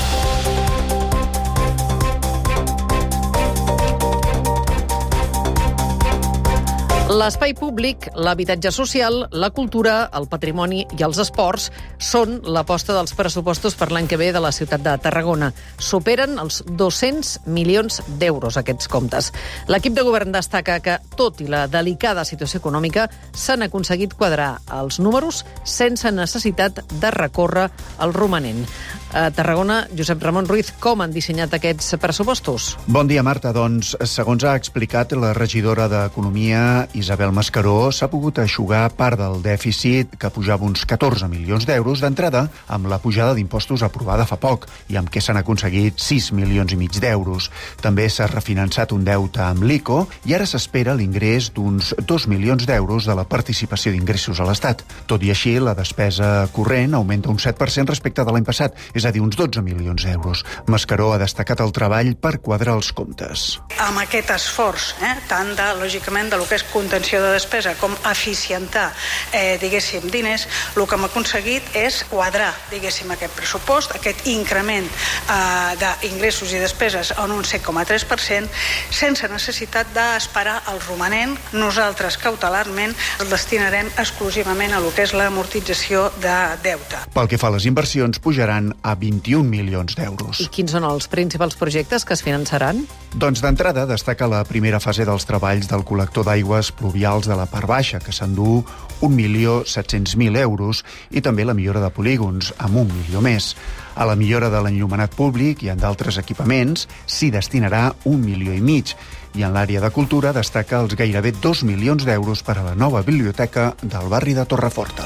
L'espai públic, l'habitatge social, la cultura, el patrimoni i els esports són l'aposta dels pressupostos per l'any que ve de la ciutat de Tarragona. Superen els 200 milions d'euros aquests comptes. L'equip de govern destaca que, tot i la delicada situació econòmica, s'han aconseguit quadrar els números sense necessitat de recórrer el romanent. A Tarragona, Josep Ramon Ruiz, com han dissenyat aquests pressupostos? Bon dia, Marta. Doncs, segons ha explicat la regidora d'Economia, Isabel Mascaró, s'ha pogut eixugar part del dèficit, que pujava uns 14 milions d'euros d'entrada, amb la pujada d'impostos aprovada fa poc, i amb què s'han aconseguit 6 milions i mig d'euros. També s'ha refinançat un deute amb l'ICO i ara s'espera l'ingrés d'uns 2 milions d'euros de la participació d'ingressos a l'Estat. Tot i així, la despesa corrent augmenta un 7% respecte de l'any passat, és és a dir, uns 12 milions d'euros. Mascaró ha destacat el treball per quadrar els comptes. Amb aquest esforç, tant lògicament de lo que és contenció de despesa com eficientar, diguéssim, diners, el que hem aconseguit és quadrar, diguéssim, aquest pressupost, aquest increment d'ingressos i despeses en un 7,3%, sense necessitat d'esperar el romanent. Nosaltres, cautelarment, el destinarem exclusivament a lo que és l'amortització de deute. Pel que fa a les inversions, pujaran a 21 milions d'euros. I quins són els principals projectes que es finançaran? Doncs d'entrada destaca la primera fase dels treballs del col·lector d'aigües pluvials de la part baixa, que s'endú 1.700.000 euros, i també la millora de polígons, amb 1 milió més. A la millora de l'enllumenat públic i en d'altres equipaments s'hi destinarà 1,5 milions, i en l'àrea de cultura destaca els gairebé 2 milions d'euros per a la nova biblioteca del barri de Torreforta.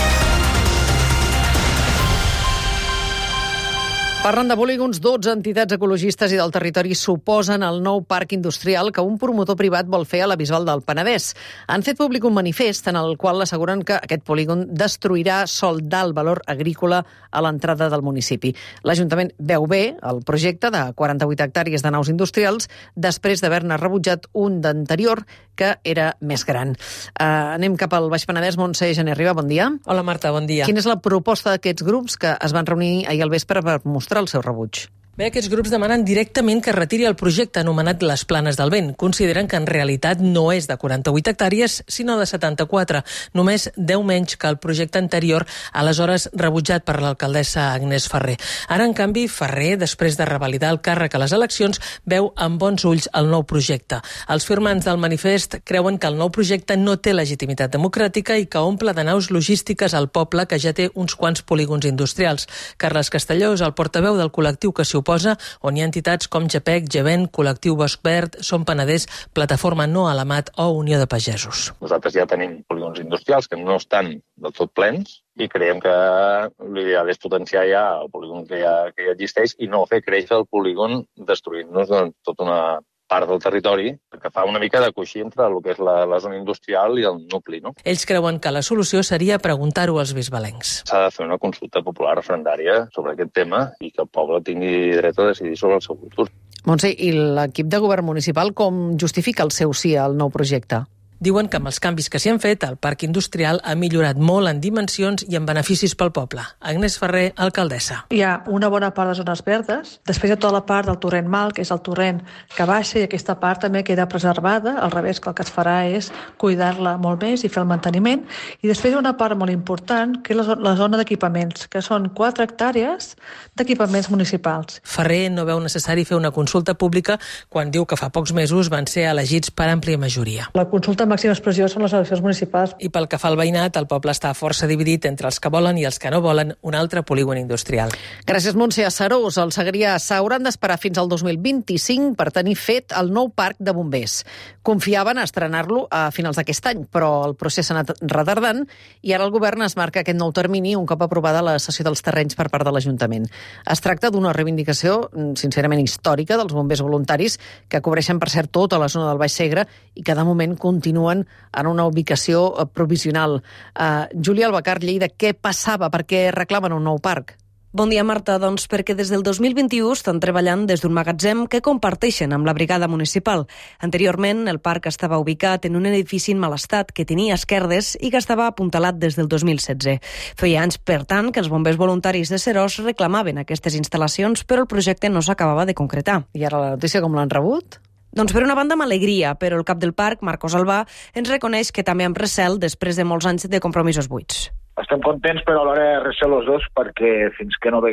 Parlant de polígons, 12 entitats ecologistes i del territori s'oposen al nou parc industrial que un promotor privat vol fer a la Bisbal del Penedès. Han fet públic un manifest en el qual asseguren que aquest polígon destruirà sòl d'alt valor agrícola a l'entrada del municipi. L'Ajuntament veu bé el projecte de 48 hectàrees de naus industrials després d'haver-ne rebutjat un d'anterior que era més gran. Anem cap al Baix Penedès. Montse Gené Riba, bon dia. Hola, Marta, bon dia. Quina és la proposta d'aquests grups que es van reunir ahir al vespre per mostrar el seu rebuig? Bé, aquests grups demanen directament que es retiri el projecte anomenat Les Planes del Vent. Consideren que en realitat no és de 48 hectàrees, sinó de 74, només 10 menys que el projecte anterior, aleshores rebutjat per l'alcaldessa Agnès Ferrer. Ara, en canvi, Ferrer, després de revalidar el càrrec a les eleccions, veu amb bons ulls el nou projecte. Els firmants del manifest creuen que el nou projecte no té legitimitat democràtica i que omple de naus logístiques al poble que ja té uns quants polígons industrials. Carles Castelló és el portaveu del col·lectiu que s'hi oposa, on hi ha entitats com GEPEC, GEVEN, Col·lectiu Bosc Verd, Som Penedès, Plataforma No Alamat o Unió de Pagesos. Nosaltres ja tenim polígons industrials que no estan del tot plens i creiem que l'ideal és potenciar ja el polígon que ja existeix i no fer créixer el polígon destruint-nos tota una part del territori, que fa una mica de coixí entre el que és la zona industrial i el nucli, no? Ells creuen que la solució seria preguntar-ho als bisbalencs. S'ha de fer una consulta popular referendària sobre aquest tema i que el poble tingui dret a decidir sobre el seu futur. Montse, i l'equip de govern municipal com justifica el seu sí al nou projecte? Diuen que amb els canvis que s'hi han fet, el parc industrial ha millorat molt en dimensions i en beneficis pel poble. Agnès Ferrer, alcaldessa. Hi ha una bona part de zones verdes, després hi ha tota la part del torrent Mal, que és el torrent que baixa, i aquesta part també queda preservada, al revés, que el que es farà és cuidar-la molt més i fer el manteniment. I després hi ha una part molt important, que és la zona d'equipaments, que són 4 hectàrees d'equipaments municipals. Ferrer no veu necessari fer una consulta pública quan diu que fa pocs mesos van ser elegits per àmplia majoria. La consulta màxima expressió són les eleccions municipals. I pel que fa al veïnat, el poble està força dividit entre els que volen i els que no volen un altre polígon industrial. Gràcies, Montse. A Serós, al Segrià, s'hauran d'esperar fins al 2025 per tenir fet el nou parc de bombers. Confiaven a estrenar-lo a finals d'aquest any, però el procés s'ha anat retardant i ara el govern es marca aquest nou termini un cop aprovada la cessió dels terrenys per part de l'Ajuntament. Es tracta d'una reivindicació, sincerament històrica, dels bombers voluntaris, que cobreixen, per cert, tota la zona del Baix Segre i que de moment continuen en una ubicació provisional. Júlia Albacar, Lleida, què passava? Per què reclamen un nou parc? Bon dia, Marta. Doncs perquè des del 2021 estan treballant des d'un magatzem que comparteixen amb la brigada municipal. Anteriorment, el parc estava ubicat en un edifici en mal estat que tenia esquerdes i que estava apuntalat des del 2016. Feia anys, per tant, que els bombers voluntaris de Serós reclamaven aquestes instal·lacions, però el projecte no s'acabava de concretar. I ara la notícia com l'han rebut? Doncs per una banda amb alegria, però el cap del parc, Marcos Albà, ens reconeix que també amb recel després de molts anys de compromisos buits. Estem contents, però alhora recel els dos, perquè fins que no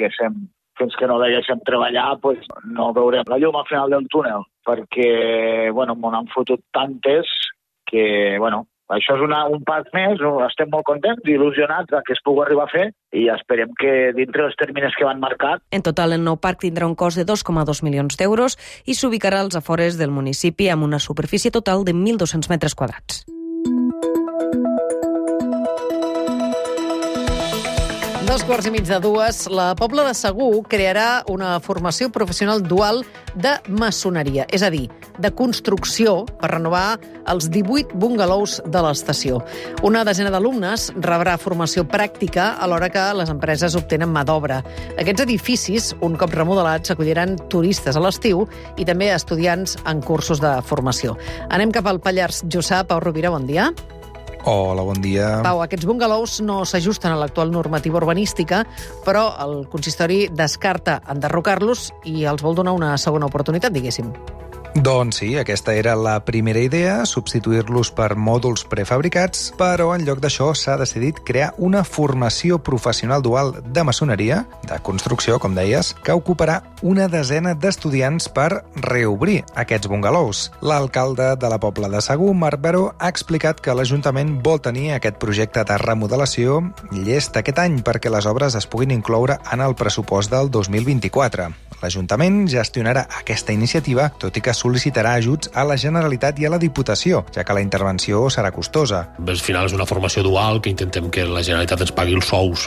veguéssim treballar, pues, no veurem la llum al final del túnel, perquè m'ho han fotut tantes que, això és un pas més, estem molt contents i il·lusionats que es pugui arribar a fer i esperem que dintre dels termines que van marcar. En total, el nou parc tindrà un cost de 2,2 milions d'euros i s'ubicarà als afores del municipi amb una superfície total de 1.200 metres quadrats. Dos quarts i mig de dues, la Pobla de Segur crearà una formació professional dual de maçoneria. És a dir, de construcció per renovar els 18 bungalows de l'estació. Una desena d'alumnes rebrà formació pràctica alhora que les empreses obtenen mà d'obra. Aquests edificis, un cop remodelats, acolliran turistes a l'estiu i també estudiants en cursos de formació. Anem cap al Pallars Jussà. Pau Rovira, bon dia. Hola, bon dia. Pau, aquests bungalows no s'ajusten a l'actual normativa urbanística, però el consistori descarta enderrocar-los i els vol donar una segona oportunitat, diguéssim. Doncs sí, aquesta era la primera idea, substituir-los per mòduls prefabricats, però en lloc d'això s'ha decidit crear una formació professional dual de maçoneria, de construcció, com deies, que ocuparà una desena d'estudiants per reobrir aquests bungalows. L'alcalde de la Pobla de Segur, Marc Baró, ha explicat que l'Ajuntament vol tenir aquest projecte de remodelació llest aquest any perquè les obres es puguin incloure en el pressupost del 2024. L'Ajuntament gestionarà aquesta iniciativa, tot i que sol·licitarà ajuts a la Generalitat i a la Diputació, ja que la intervenció serà costosa. Al final és una formació dual que intentem que la Generalitat ens pagui els sous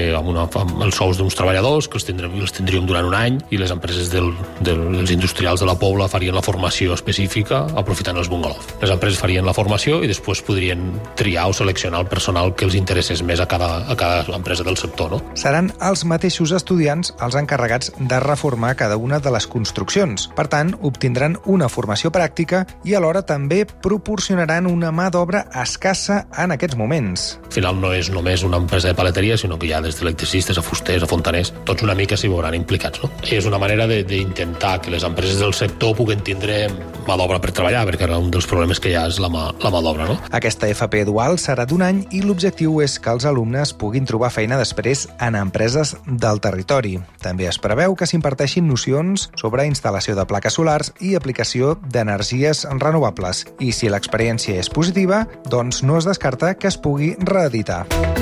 els sous d'uns treballadors, que els tindríem durant un any, i les empreses dels industrials de la Pobla farien la formació específica aprofitant els bungalows. Les empreses farien la formació i després podrien triar o seleccionar el personal que els interessés més a cada empresa del sector. No? Seran els mateixos estudiants els encarregats de reformar cada una de les construccions. Per tant, obtindran una formació pràctica i alhora també proporcionaran una mà d'obra escassa en aquests moments. Al final no és només una empresa de paleteria, sinó que hi ha des d'electricistes a fusters, a fontaners, tots una mica s'hi veuran implicats. No? És una manera d'intentar que les empreses del sector puguen tindre mà d'obra per treballar, perquè un dels problemes que hi ha és la mà d'obra. No? Aquesta FP dual serà d'un any i l'objectiu és que els alumnes puguin trobar feina després en empreses del territori. També es preveu que s'imparteixin nocions sobre instal·lació de plaques solars i aplicació d'energies renovables. I si l'experiència és positiva, doncs no es descarta que es pugui reeditar.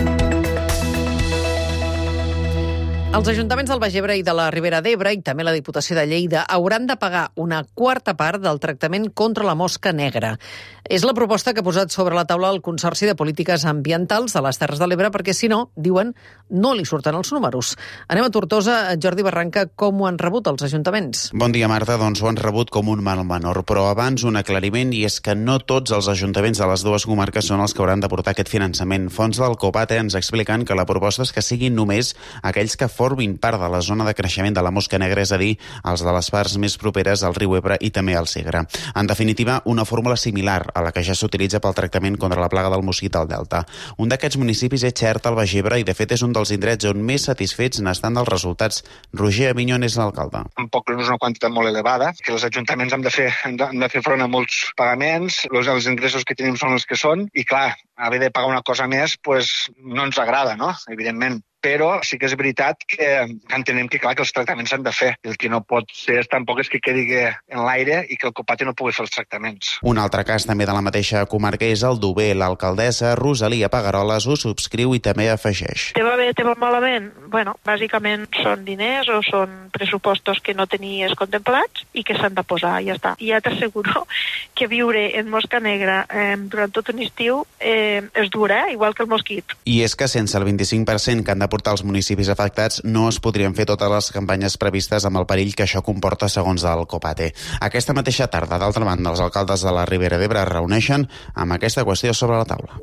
Els ajuntaments del Baix Ebre i de la Ribera d'Ebre i també la Diputació de Lleida hauran de pagar una quarta part del tractament contra la mosca negra. És la proposta que ha posat sobre la taula el Consorci de Polítiques Ambientals de les Terres de l'Ebre perquè, si no, diuen, no li surten els números. Anem a Tortosa. Jordi Barranca, com ho han rebut els ajuntaments? Bon dia, Marta. Doncs ho han rebut com un mal menor, però abans un aclariment, i és que no tots els ajuntaments de les dues comarques són els que hauran de portar aquest finançament. Fons del COPATE ens expliquen que la proposta és que siguin només aquells que formin part de la zona de creixement de la mosca negra, és a dir, els de les parts més properes al riu Ebre i també al Segre. En definitiva, una fórmula similar a la que ja s'utilitza pel tractament contra la plaga del mosquit al Delta. Un d'aquests municipis és Xert, al Baix Ebre, i de fet és un dels indrets on més satisfets n'estan dels resultats. Roger Avinyón és l'alcalde. Tampoc no és una quantitat molt elevada, que els ajuntaments han de fer front a molts pagaments, els ingressos que tenim són els que són, i clar, haver de pagar una cosa més pues, no ens agrada, no? Evidentment. Però sí que és veritat que entenem que, clar, que els tractaments s'han de fer. El que no pot ser tampoc és que quedi en l'aire i que el COPATE no pugui fer els tractaments. Un altre cas també de la mateixa comarca és el d'Over. L'alcaldessa Rosalia Pagaroles ho subscriu i també afegeix. Te va bé, te va malament? Bueno, bàsicament són diners o són pressupostos que no tenies contemplats i que s'han de posar, ja està. I ja t'asseguro que viure en mosca negra durant tot un estiu és dur, igual que el mosquit. I és que sense el 25% que han de portar els municipis afectats no es podrien fer totes les campanyes previstes amb el perill que això comporta segons el COPATE. Aquesta mateixa tarda, d'altra banda, els alcaldes de la Ribera d'Ebre es reuneixen amb aquesta qüestió sobre la taula.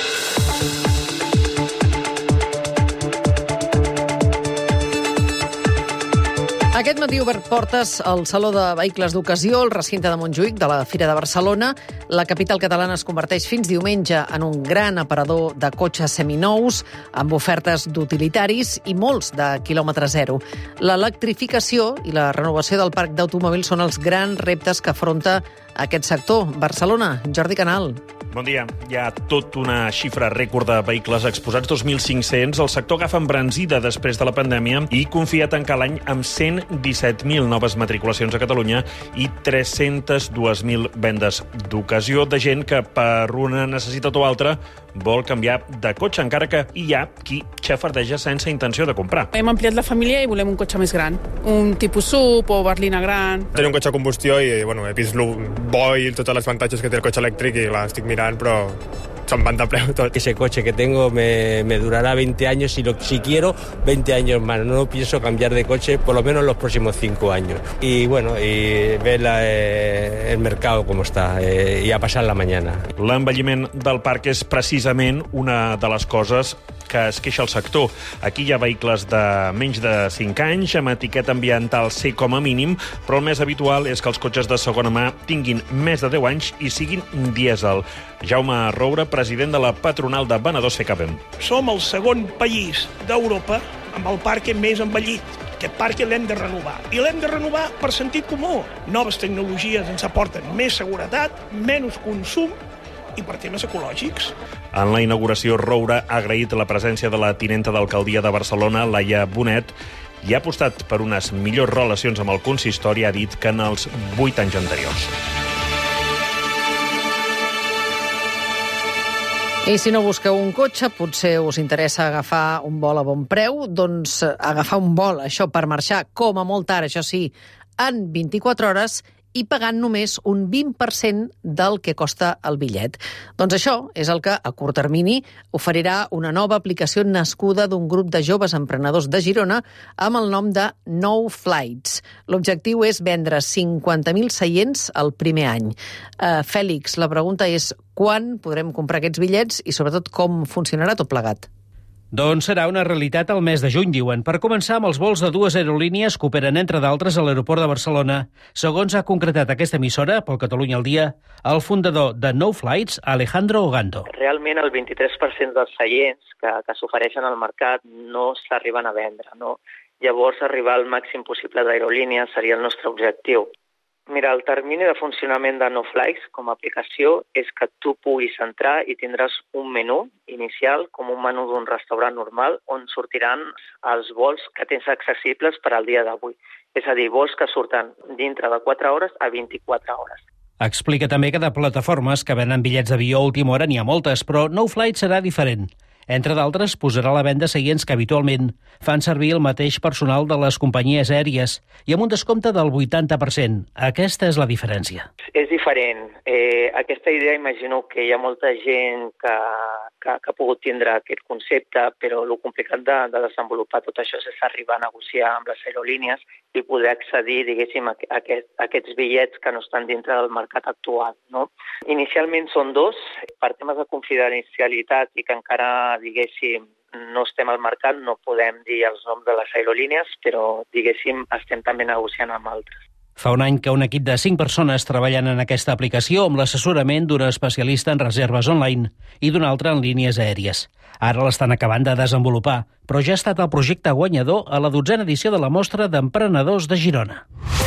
Aquest matí obert portes al Saló de Vehicles d'Ocasió, el recinte de Montjuïc, de la Fira de Barcelona. La capital catalana es converteix fins diumenge en un gran aparador de cotxes seminous, amb ofertes d'utilitaris i molts de quilòmetre zero. L'electrificació i la renovació del parc d'automòbils són els grans reptes que afronta aquest sector. Barcelona, Jordi Canal. Bon dia. Hi ha tot una xifra rècord de vehicles exposats, 2.500. El sector agafa embranzida després de la pandèmia i confia tancar l'any amb 117.000 noves matriculacions a Catalunya i 302.000 vendes d'ocasió de gent que per una necessitat o altra vol canviar de cotxe, encara que hi ha qui xafardeja sense intenció de comprar. Hem ampliat la família i volem un cotxe més gran, un tipus SUV o berlina gran. Tenia un cotxe a combustió i he vist el bo i tots els avantatges que té el cotxe elèctric i clar, estic mirant, però Son van de preu todo. Ese coche que tengo me durará 20 años, si quiero, 20 años más. No pienso cambiar de coche por lo menos los próximos 5 años. Y bueno, y ver el mercado como está y a pasar la mañana. L'envelliment del parc és precisament una de les coses que es queixa el sector. Aquí hi ha vehicles de menys de 5 anys, amb etiqueta ambiental C com a mínim, però el més habitual és que els cotxes de segona mà tinguin més de 10 anys i siguin dièsel. Jaume Roure, president de la patronal de venedors FECABEM. Som el segon país d'Europa amb el parc més envellit. Aquest parc l'hem de renovar. I l'hem de renovar per sentit comú. Noves tecnologies ens aporten més seguretat, menys consum i per temes ecològics. En la inauguració, Roure ha agraït la presència de la tinenta d'alcaldia de Barcelona, Laia Bonet, i ha apostat per unes millors relacions amb el consistori, ha dit que en els 8 anys anteriors. I si no busqueu un cotxe, potser us interessa agafar un vol a bon preu, doncs agafar un vol, això per marxar, com a molt tard, això sí, en 24 hores i pagant només un 20% del que costa el bitllet. Doncs això és el que, a curt termini, oferirà una nova aplicació nascuda d'un grup de joves emprenedors de Girona amb el nom de No Flights. L'objectiu és vendre 50.000 seients el primer any. Fèlix, la pregunta és quan podrem comprar aquests bitllets i, sobretot, com funcionarà tot plegat? Doncs serà una realitat el mes de juny, diuen. Per començar, amb els vols de 2 aerolínies que operen, entre d'altres, a l'aeroport de Barcelona. Segons ha concretat aquesta emissora, pel Catalunya al dia, el fundador de No Flights, Alejandro Ogando. Realment el 23% dels seients que s'ofereixen al mercat no s'arriben a vendre, no? Llavors, arribar al màxim possible d'aerolínies seria el nostre objectiu. Mira, el termini de funcionament de No Flights com a aplicació és que tu puguis entrar i tindràs un menú inicial, com un menú d'un restaurant normal, on sortiran els vols que tens accessibles per al dia d'avui. És a dir, vols que surten dintre de 4 hores a 24 hores. Explica també que de plataformes que venen bitllets d'avió a última hora n'hi ha moltes, però No Flights serà diferent. Entre d'altres, posarà a la venda seients que habitualment fan servir el mateix personal de les companyies aèries i amb un descompte del 80%. Aquesta és la diferència. És diferent. Aquesta idea, imagino que hi ha molta gent que ha pogut tindre aquest concepte, però el complicat de desenvolupar tot això és arribar a negociar amb les aerolínies i poder accedir, diguéssim, a aquests bitllets que no estan dintre del mercat actual, no? Inicialment són 2, per temes de confidencialitat i que encara, diguéssim, no estem al mercat, no podem dir els noms de les aerolínies, però, diguéssim, estem també negociant amb altres. Fa un any que un equip de 5 persones treballen en aquesta aplicació amb l'assessorament d'un especialista en reserves online i d'un altre en línies aèries. Ara l'estan acabant de desenvolupar, però ja ha estat el projecte guanyador a la 12a edició de la Mostra d'Emprenedors de Girona.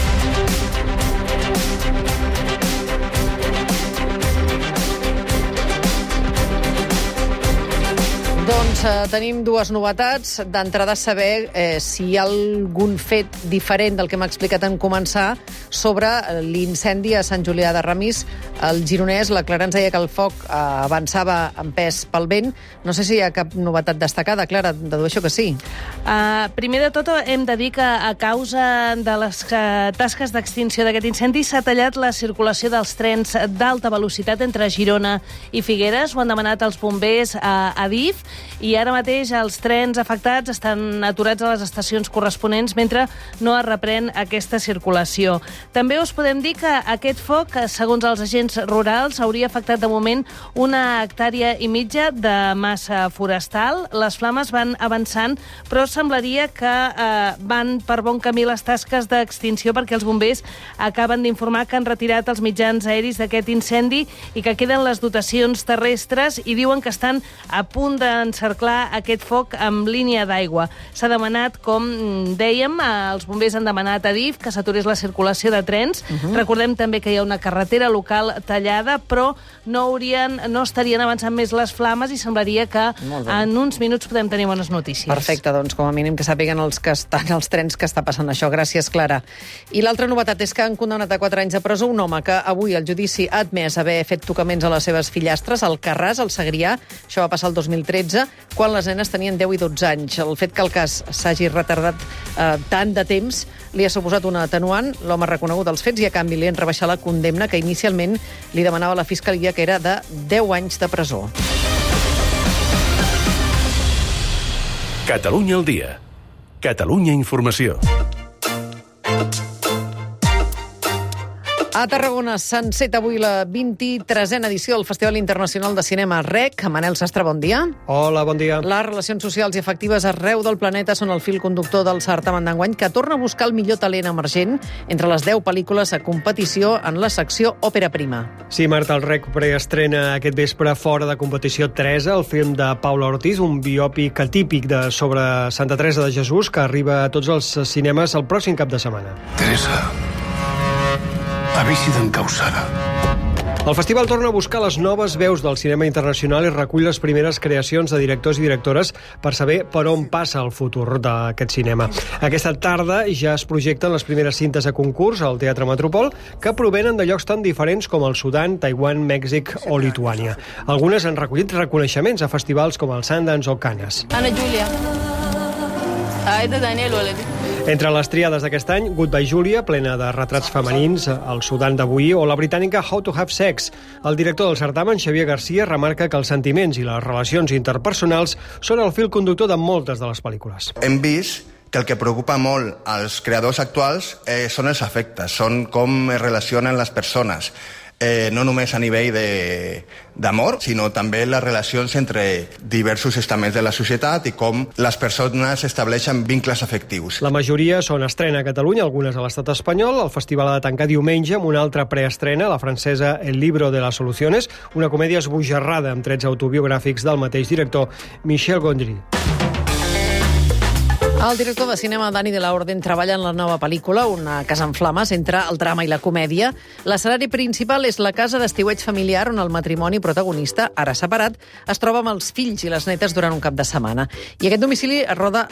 Doncs tenim 2 novetats. D'entrada, saber si hi ha algun fet diferent del que m'ha explicat en començar sobre l'incendi a Sant Julià de Ramis. El gironès, la Clara ens deia que el foc avançava empès pel vent. No sé si hi ha cap novetat destacada. Clara, dedueixo que sí. Primer de tot, hem de dir que a causa de les tasques d'extinció d'aquest incendi s'ha tallat la circulació dels trens d'alta velocitat entre Girona i Figueres. Ho han demanat els bombers a Adif i ara mateix els trens afectats estan aturats a les estacions corresponents mentre no es reprèn aquesta circulació. També us podem dir que aquest foc, segons els agents rurals, hauria afectat de moment 1,5 hectàrees de massa forestal. Les flames van avançant, però semblaria que van per bon camí les tasques d'extinció perquè els bombers acaben d'informar que han retirat els mitjans aeris d'aquest incendi i que queden les dotacions terrestres i diuen que estan a punt d'encerclar aquest foc amb línia d'aigua. S'ha demanat, com dèiem, els bombers han demanat a Adif que s'aturés la circulació de trens. Recordem també que hi ha una carretera local tallada, però no estarien avançant més les flames i semblaria que en uns minuts podem tenir bones notícies. Perfecte, doncs com a mínim que sàpiguen els que estan als trens que està passant això. Gràcies, Clara. I l'altra novetat és que han condemnat a 4 anys de presó un home que avui el judici ha admès haver fet tocaments a les seves fillastres al Carràs, al Segrià. Això va passar el 2013, quan les nenes tenien 10 i 12 anys. El fet que el cas s'hagi retardat tant de temps li ha suposat una atenuant. L'home ha reconegut els fets i a canvi li han rebaixat la condemna que inicialment li demanava la Fiscalia, que era de 10 anys de presó. Catalunya al dia. Catalunya Informació. A Tarragona s'enceta avui la 23a edició del Festival Internacional de Cinema REC. Manel Sastre, bon dia. Hola, bon dia. Les relacions socials i afectives arreu del planeta són el fil conductor del certamen d'enguany, que torna a buscar el millor talent emergent entre les 10 pel·lícules a competició en la secció Òpera Prima. Sí, Marta, el REC preestrena aquest vespre Fora de competició Teresa, el film de Paula Ortiz, un biòpic atípic sobre Santa Teresa de Jesús, que arriba a tots els cinemes el pròxim cap de setmana. Teresa, habéis sido encausada. El festival torna a buscar les noves veus del cinema internacional i recull les primeres creacions de directors i directores per saber per on passa el futur d'aquest cinema. Aquesta tarda ja es projecten les primeres cintes a concurs al Teatre Metropol, que provenen de llocs tan diferents com el Sudan, Taiwan, Mèxic o Lituània. Algunes han recollit reconeixements a festivals com el Sundance o Cannes. Ana Júlia. Aida Daniel Oledi. Entre les triades d'aquest any, Goodbye Julia, plena de retrats femenins, el Sudan d'avui, o la britànica How to Have Sex. El director del certamen, Xavier Garcia, remarca que els sentiments i les relacions interpersonals són el fil conductor de moltes de les pel·lícules. Hem vist que el que preocupa molt als creadors actuals són els afectes, són com es relacionen les persones. No només a nivell d'amor, sinó també les relacions entre diversos estaments de la societat i com les persones estableixen vincles afectius. La majoria són estrena a Catalunya, algunes a l'estat espanyol. El festival ha de tancar diumenge amb una altra preestrena, la francesa El libro de las soluciones, una comèdia esbojarrada amb trets autobiogràfics del mateix director, Michel Gondry. El director de cinema Dani de la Orden treballa en la nova pel·lícula, Una casa en flames, entre el drama i la comèdia. L'escenari principal és la casa d'estiueig familiar on el matrimoni protagonista, ara separat, es troba amb els fills i les netes durant un cap de setmana. I aquest domicili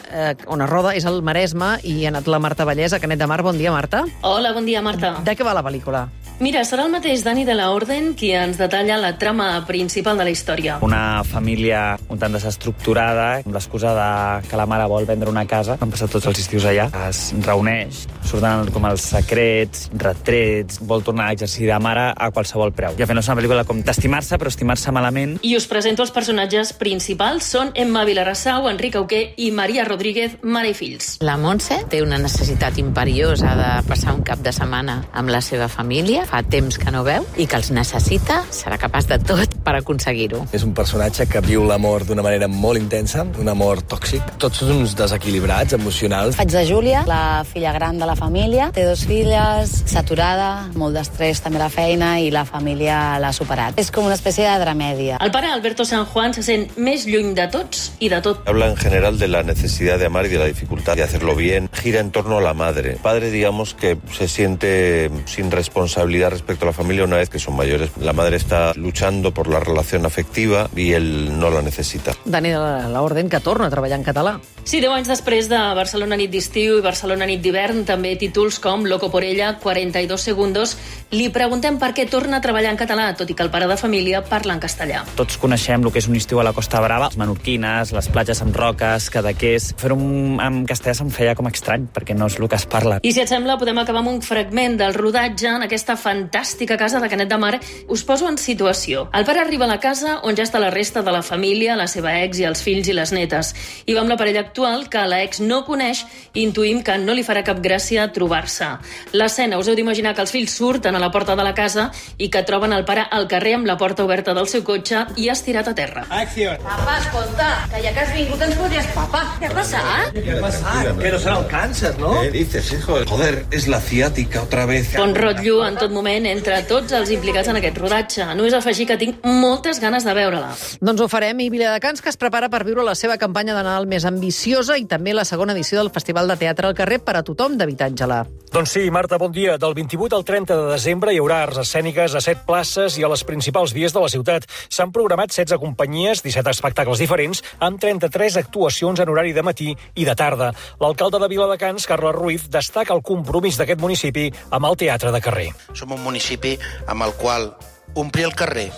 on es roda és el Maresme i ha anat la Marta Vallès a Canet de Mar. Bon dia, Marta. Hola, bon dia, Marta. De què va la pel·lícula? Mira, serà el mateix Dani de la Orden qui ens detalla la trama principal de la història. Una família un tant desestructurada, amb l'excusa que la mare vol vendre una casa, han passat tots els estius allà, es reuneix, surten com els secrets, retrets, vol tornar a exercir de mare a qualsevol preu. I al final és una pel·lícula com d'estimar-se, però estimar-se malament. I us presento els personatges principals, són Emma Vilarassau, Enric Auqué i Maria Rodríguez, mare i fills. La Montse té una necessitat imperiosa de passar un cap de setmana amb la seva família, fa temps que no veu, i que els necessita, serà capaç de tot per aconseguir-ho. És un personatge que viu l'amor d'una manera molt intensa, un amor tòxic. Tots són uns desequilibrats emocionals. Faig de Júlia, la filla gran de la família. Té 2 filles, saturada, molt d'estrès també a la feina i la família l'ha superat. És com una espècie de dramèdia. El pare, Alberto San Juan, se sent més lluny de tots i de tot. Habla en general de la necesidad de amar y de la dificultad de hacerlo bien. Gira en torno a la madre. El padre, digamos, que se siente sin responsabilidad respecto a la familia una vez que son mayores. La madre está luchando por la relación afectiva y él no la necesita. Dani de la Orden, que torna a treballar en català. Sí, 10 anys després de Barcelona nit d'estiu i Barcelona nit d'hivern, també títols com Loco por ella, 42 segundos, li preguntem per què torna a treballar en català, tot i que el pare de família parla en castellà. Tots coneixem el que és un estiu a la Costa Brava, les menorquines, les platges amb roques, Cadaqués. Fer-ho en castellà se'm feia com estrany, perquè no és el que es parla. I si et sembla, podem acabar amb un fragment del rodatge en aquesta fantàstica casa de Canet de Mar. Us poso en situació. El pare arriba a la casa on ja està la resta de la família, la seva ex i els fills i les netes. I va amb la parella actual, que la ex no coneix, i intuïm que no li farà cap gràcia trobar-se. L'escena, us heu d'imaginar que els fills surten a la porta de la casa i que troben el pare al carrer amb la porta oberta del seu cotxe i estirat a terra. Acció. Papà, escolta, que ja que has vingut ens podries... Papà, què ha passat? ¿Qué ha pasado? Que no serà el càncer, ¿no? ¿Qué dices, hijo? Joder, es la ciática otra vez. Pont rotllo en tot moment entre tots els implicats en aquest rodatge. Només afegir que tinc moltes ganes de veure-la. Doncs ho farem, i Viladecans, que es prepara per viure la seva campanya de Nadal més ambiciosa i també la segona edició del Festival de Teatre al Carrer per a tothom d'Habitatge-la. Doncs sí, Marta, bon dia. Del 28 al 30 de desembre hi haurà arts escèniques a 7 places i a les principals vies de la ciutat. S'han programat 16 companyies, 17 espectacles diferents, amb 33 actuacions en horari de matí i de tarda. L'alcalde de Viladecans, Carles Ruiz, destaca el compromís d'aquest municipi amb el teatre de carrer. Som un municipi amb el qual omplir el carrer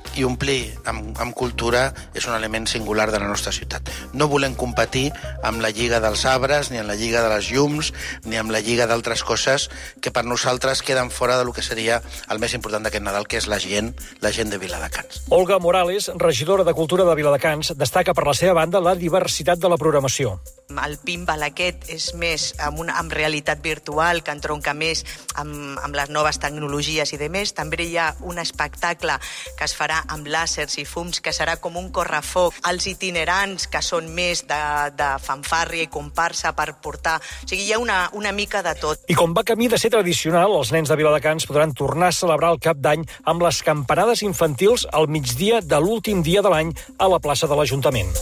i omplir amb cultura és un element singular de la nostra ciutat. No volem competir amb la Lliga dels Arbres, ni amb la Lliga de les Llums, ni amb la Lliga d'altres coses que per nosaltres queden fora del que seria el més important d'aquest Nadal, que és la gent de Viladecans. Olga Morales, regidora de Cultura de Viladecans, destaca per la seva banda la diversitat de la programació. El pinball aquest és més amb realitat virtual, que entronca més amb les noves tecnologies i demés. També hi ha un espectacle que es farà amb làsers i fums, que serà com un correfoc. Els itinerants, que són més de fanfàrria i comparsa per portar... O sigui, hi ha una mica de tot. I com va camí de ser tradicional, els nens de Viladecans podran tornar a celebrar el Cap d'Any amb les campanades infantils al migdia de l'últim dia de l'any a la plaça de l'Ajuntament.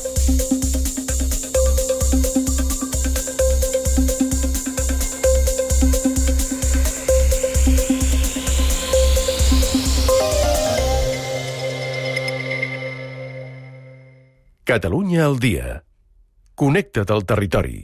Catalunya al dia. Connecta't al territori.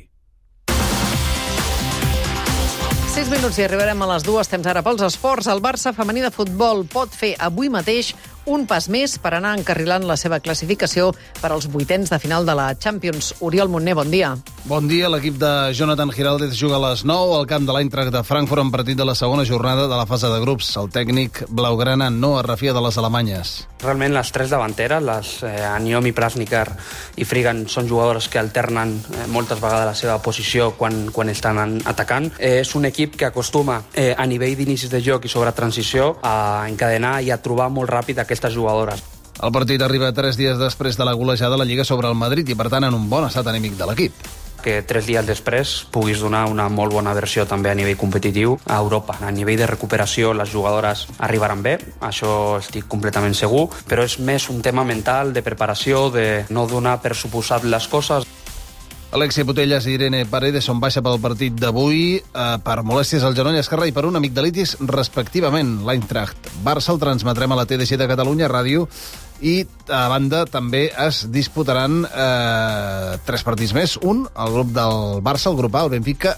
6 minuts i arribarem a les 2. Temps ara pels esports. El Barça femení de futbol pot fer avui mateix un pas més per anar encarrilant la seva classificació per als 8ens de final de la Champions. Oriol Montner, bon dia. Bon dia. L'equip de Jonathan Giraldez juga a les 9 al camp de l'Eintracht de Frankfurt en partit de la segona jornada de la fase de grups. El tècnic blaugrana no es refia de les alemanyes. Realment les tres davanteres, les Aniomi, Prasnikar i Frigan, són jugadores que alternen moltes vegades la seva posició quan estan atacant. És un equip que acostuma a nivell d'inicis de joc i sobre transició a encadenar i a trobar molt ràpid aquestes jugadores. El partit arriba 3 dies després de la golejada de la Lliga sobre el Madrid i, per tant, en un bon estat anímic de l'equip. Que 3 dies després puguis donar una molt bona versió també a nivell competitiu a Europa. A nivell de recuperació les jugadores arribaran bé, això estic completament segur, però és més un tema mental, de preparació, de no donar per suposat les coses. Alexia Putellas i Irene Paredes són baixa pel partit d'avui per molèsties al genoll esquerre i per una amigdalitis respectivament. L'Eintracht Barça el transmetrem a la TDC de Catalunya Ràdio i, a banda, també es disputaran 3 partits més. Un, el grup del Barça, el grup A, el Benfica,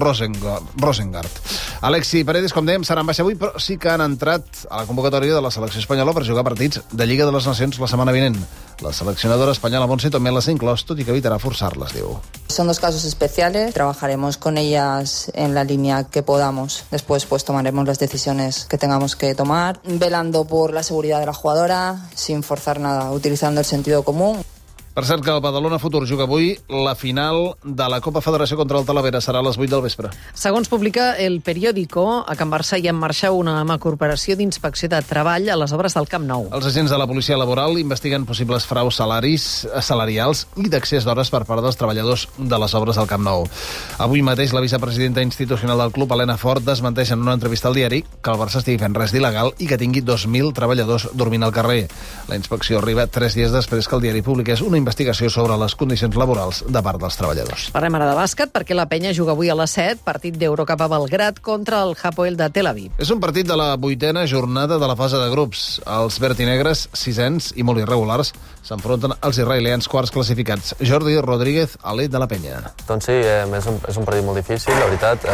Rosengard. Alexi i Paredes, com dèiem, seran baixa avui, però sí que han entrat a la convocatòria de la selecció espanyola per jugar partits de Lliga de les Nacions la setmana vinent. La seleccionadora espanyola Montse també les ha inclòs, tot i que evitarà forçar-les, diu. Son 2 casos especiales, trabajaremos con ellas en la línea que podamos. Después pues tomaremos las decisiones que tengamos que tomar, velando por la seguridad de la jugadora, sin forzar nada, utilizando el sentido común. Per cert, que el Badalona Futur juga avui la final de la Copa Federació contra el Talavera. Serà a les 8 del vespre. Segons publica El Periódico, a Can Barça hi ha en marxa una corporació d'inspecció de treball a les obres del Camp Nou. Els agents de la policia laboral investiguen possibles fraus salarials i d'accés d'hores per part dels treballadors de les obres del Camp Nou. Avui mateix la vicepresidenta institucional del club, Helena Fort, desmenteix en una entrevista al diari que el Barça estigui fent res d'il·legal i que tingui 2.000 treballadors dormint al carrer. La inspecció arriba 3 dies després que el diari publiqués una investigació sobre les condicions laborals de part dels treballadors. Parlem ara de bàsquet, perquè la penya juga avui a les 7, partit d'Eurocup a Belgrad contra el Hapoel de Tel Aviv. És un partit de la 8a jornada de la fase de grups. Els vertinegres, 6ens i molt irregulars, s'enfronten als israelians quarts classificats. Jordi Rodríguez, alè de la penya. Doncs sí, és un partit molt difícil, la veritat.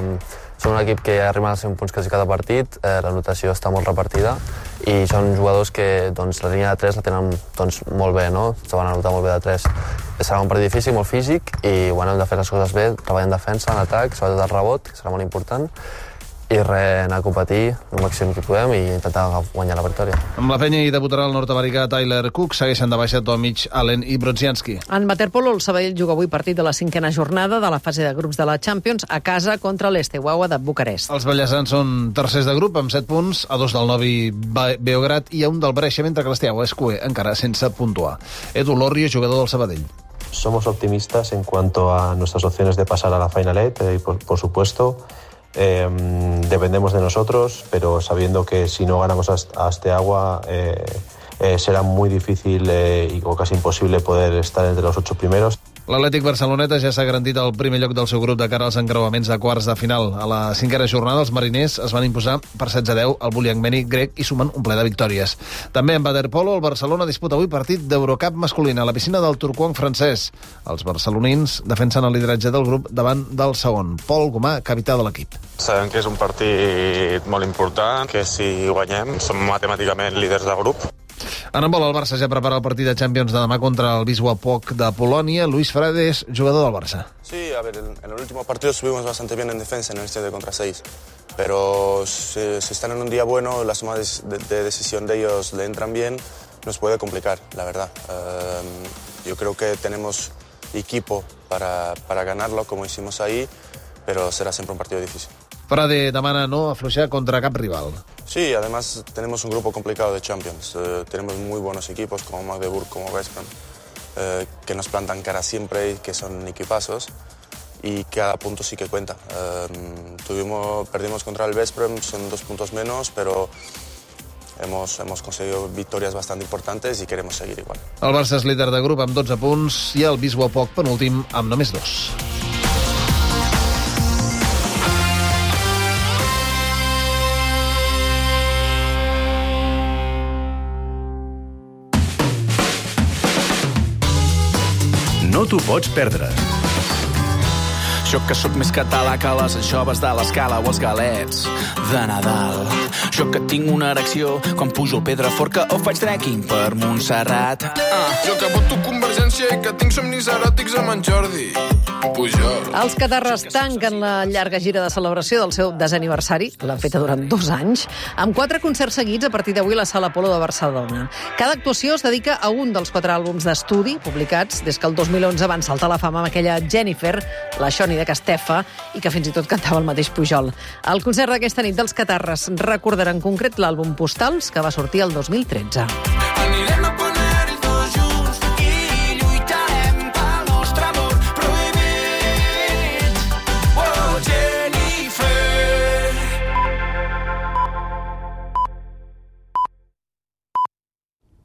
Som un equip que arriba a 100 punts quasi cada partit, la notació està molt repartida i són jugadors que la línia de 3 la tenen molt bé, no? Se van anotar molt bé de 3. Serà un partit difícil, molt físic i hem de fer les coses bé, treballar en defensa, en atac, sobretot el rebot, que serà molt important, i anar a competir el màxim que podem i intentar guanyar la victòria. Amb la penya hi debutarà el nord-americà Tyler Cook, segueixen de baixa Tomic, Allen i Brodzianski. En waterpolo, el Sabadell juga avui partit de la 5a jornada de la fase de grups de la Champions a casa contra l'Esteaua de Bucarest. Els ballesans són tercers de grup amb 7 punts, a 2 del Novi Beograd i a 1 del Brescia, mentre que l'Esteaua és cué, encara sense puntuar. Edu Lorrio, jugador del Sabadell. Somos optimistas en cuanto a nuestras opciones de pasar a la Final Eight, por supuesto. Dependemos de nosotros, pero sabiendo que si no ganamos a Steaua será muy difícil o casi imposible poder estar entre los 8 primeros. L'Atlètic Barceloneta ja s'ha garantit el primer lloc del seu grup de cara als encreuaments de quarts de final. A la 5a jornada, els mariners es van imposar per 16-10 al Buliangmeni grec i sumen un ple de victòries. També en waterpolo, el Barcelona disputa avui partit d'Eurocup masculina a la piscina del Turquang francès. Els barcelonins defensen el lideratge del grup davant del segon. Pol Gomà, capità de l'equip. Sabem que és un partit molt important, que si guanyem som matemàticament líders del grup. En handbol, el Barça ja prepara el partit de Champions de demà contra el Wisła Płock de Polònia. Luis Frades, jugador del Barça. Sí, a ver, en el último partido estuvimos bastante bien en defensa, en el 7 contra 6. Pero si están en un día bueno, las tomas de decisión de ellos le entran bien, nos puede complicar, la verdad. Yo creo que tenemos equipo para ganarlo, como hicimos ahí, pero será siempre un partido difícil. Frade demana no afluixar contra cap rival. Sí, además tenemos un grupo complicado de Champions. Tenemos muy buenos equipos como Magdeburg, como Veszprém, que nos plantan cara siempre y que son equipazos. Y cada punto sí que cuenta. Perdimos contra el Veszprém, son 2 puntos menos, pero hemos conseguido victorias bastante importantes y queremos seguir igual. El Barça és líder de grup amb 12 punts i el Wisła Płock penúltim amb només 2. No t'ho pots perdre. Jo que sóc més català que les anxoves de l'Escala o els galets de Nadal. Jo que tinc una erecció quan pujo al Pedraforca o faig trekking per Montserrat. Jo que voto Convergència i que tinc somnis eròtics amb en Jordi Pujol. Els catarres tanquen la llarga gira de celebració del seu desè aniversari, l'han feta durant 2 anys, amb 4 concerts seguits a partir d'avui a la Sala Apolo de Barcelona. Cada actuació es dedica a un dels 4 àlbums d'estudi publicats des que el 2011 van saltar a la fama amb aquella Jennifer, la Xoni de Castefa, i que fins i tot cantava el mateix Pujol. Al concert d'aquesta nit dels catarres recordarà en concret l'àlbum Postals, que va sortir el 2013. Anirem a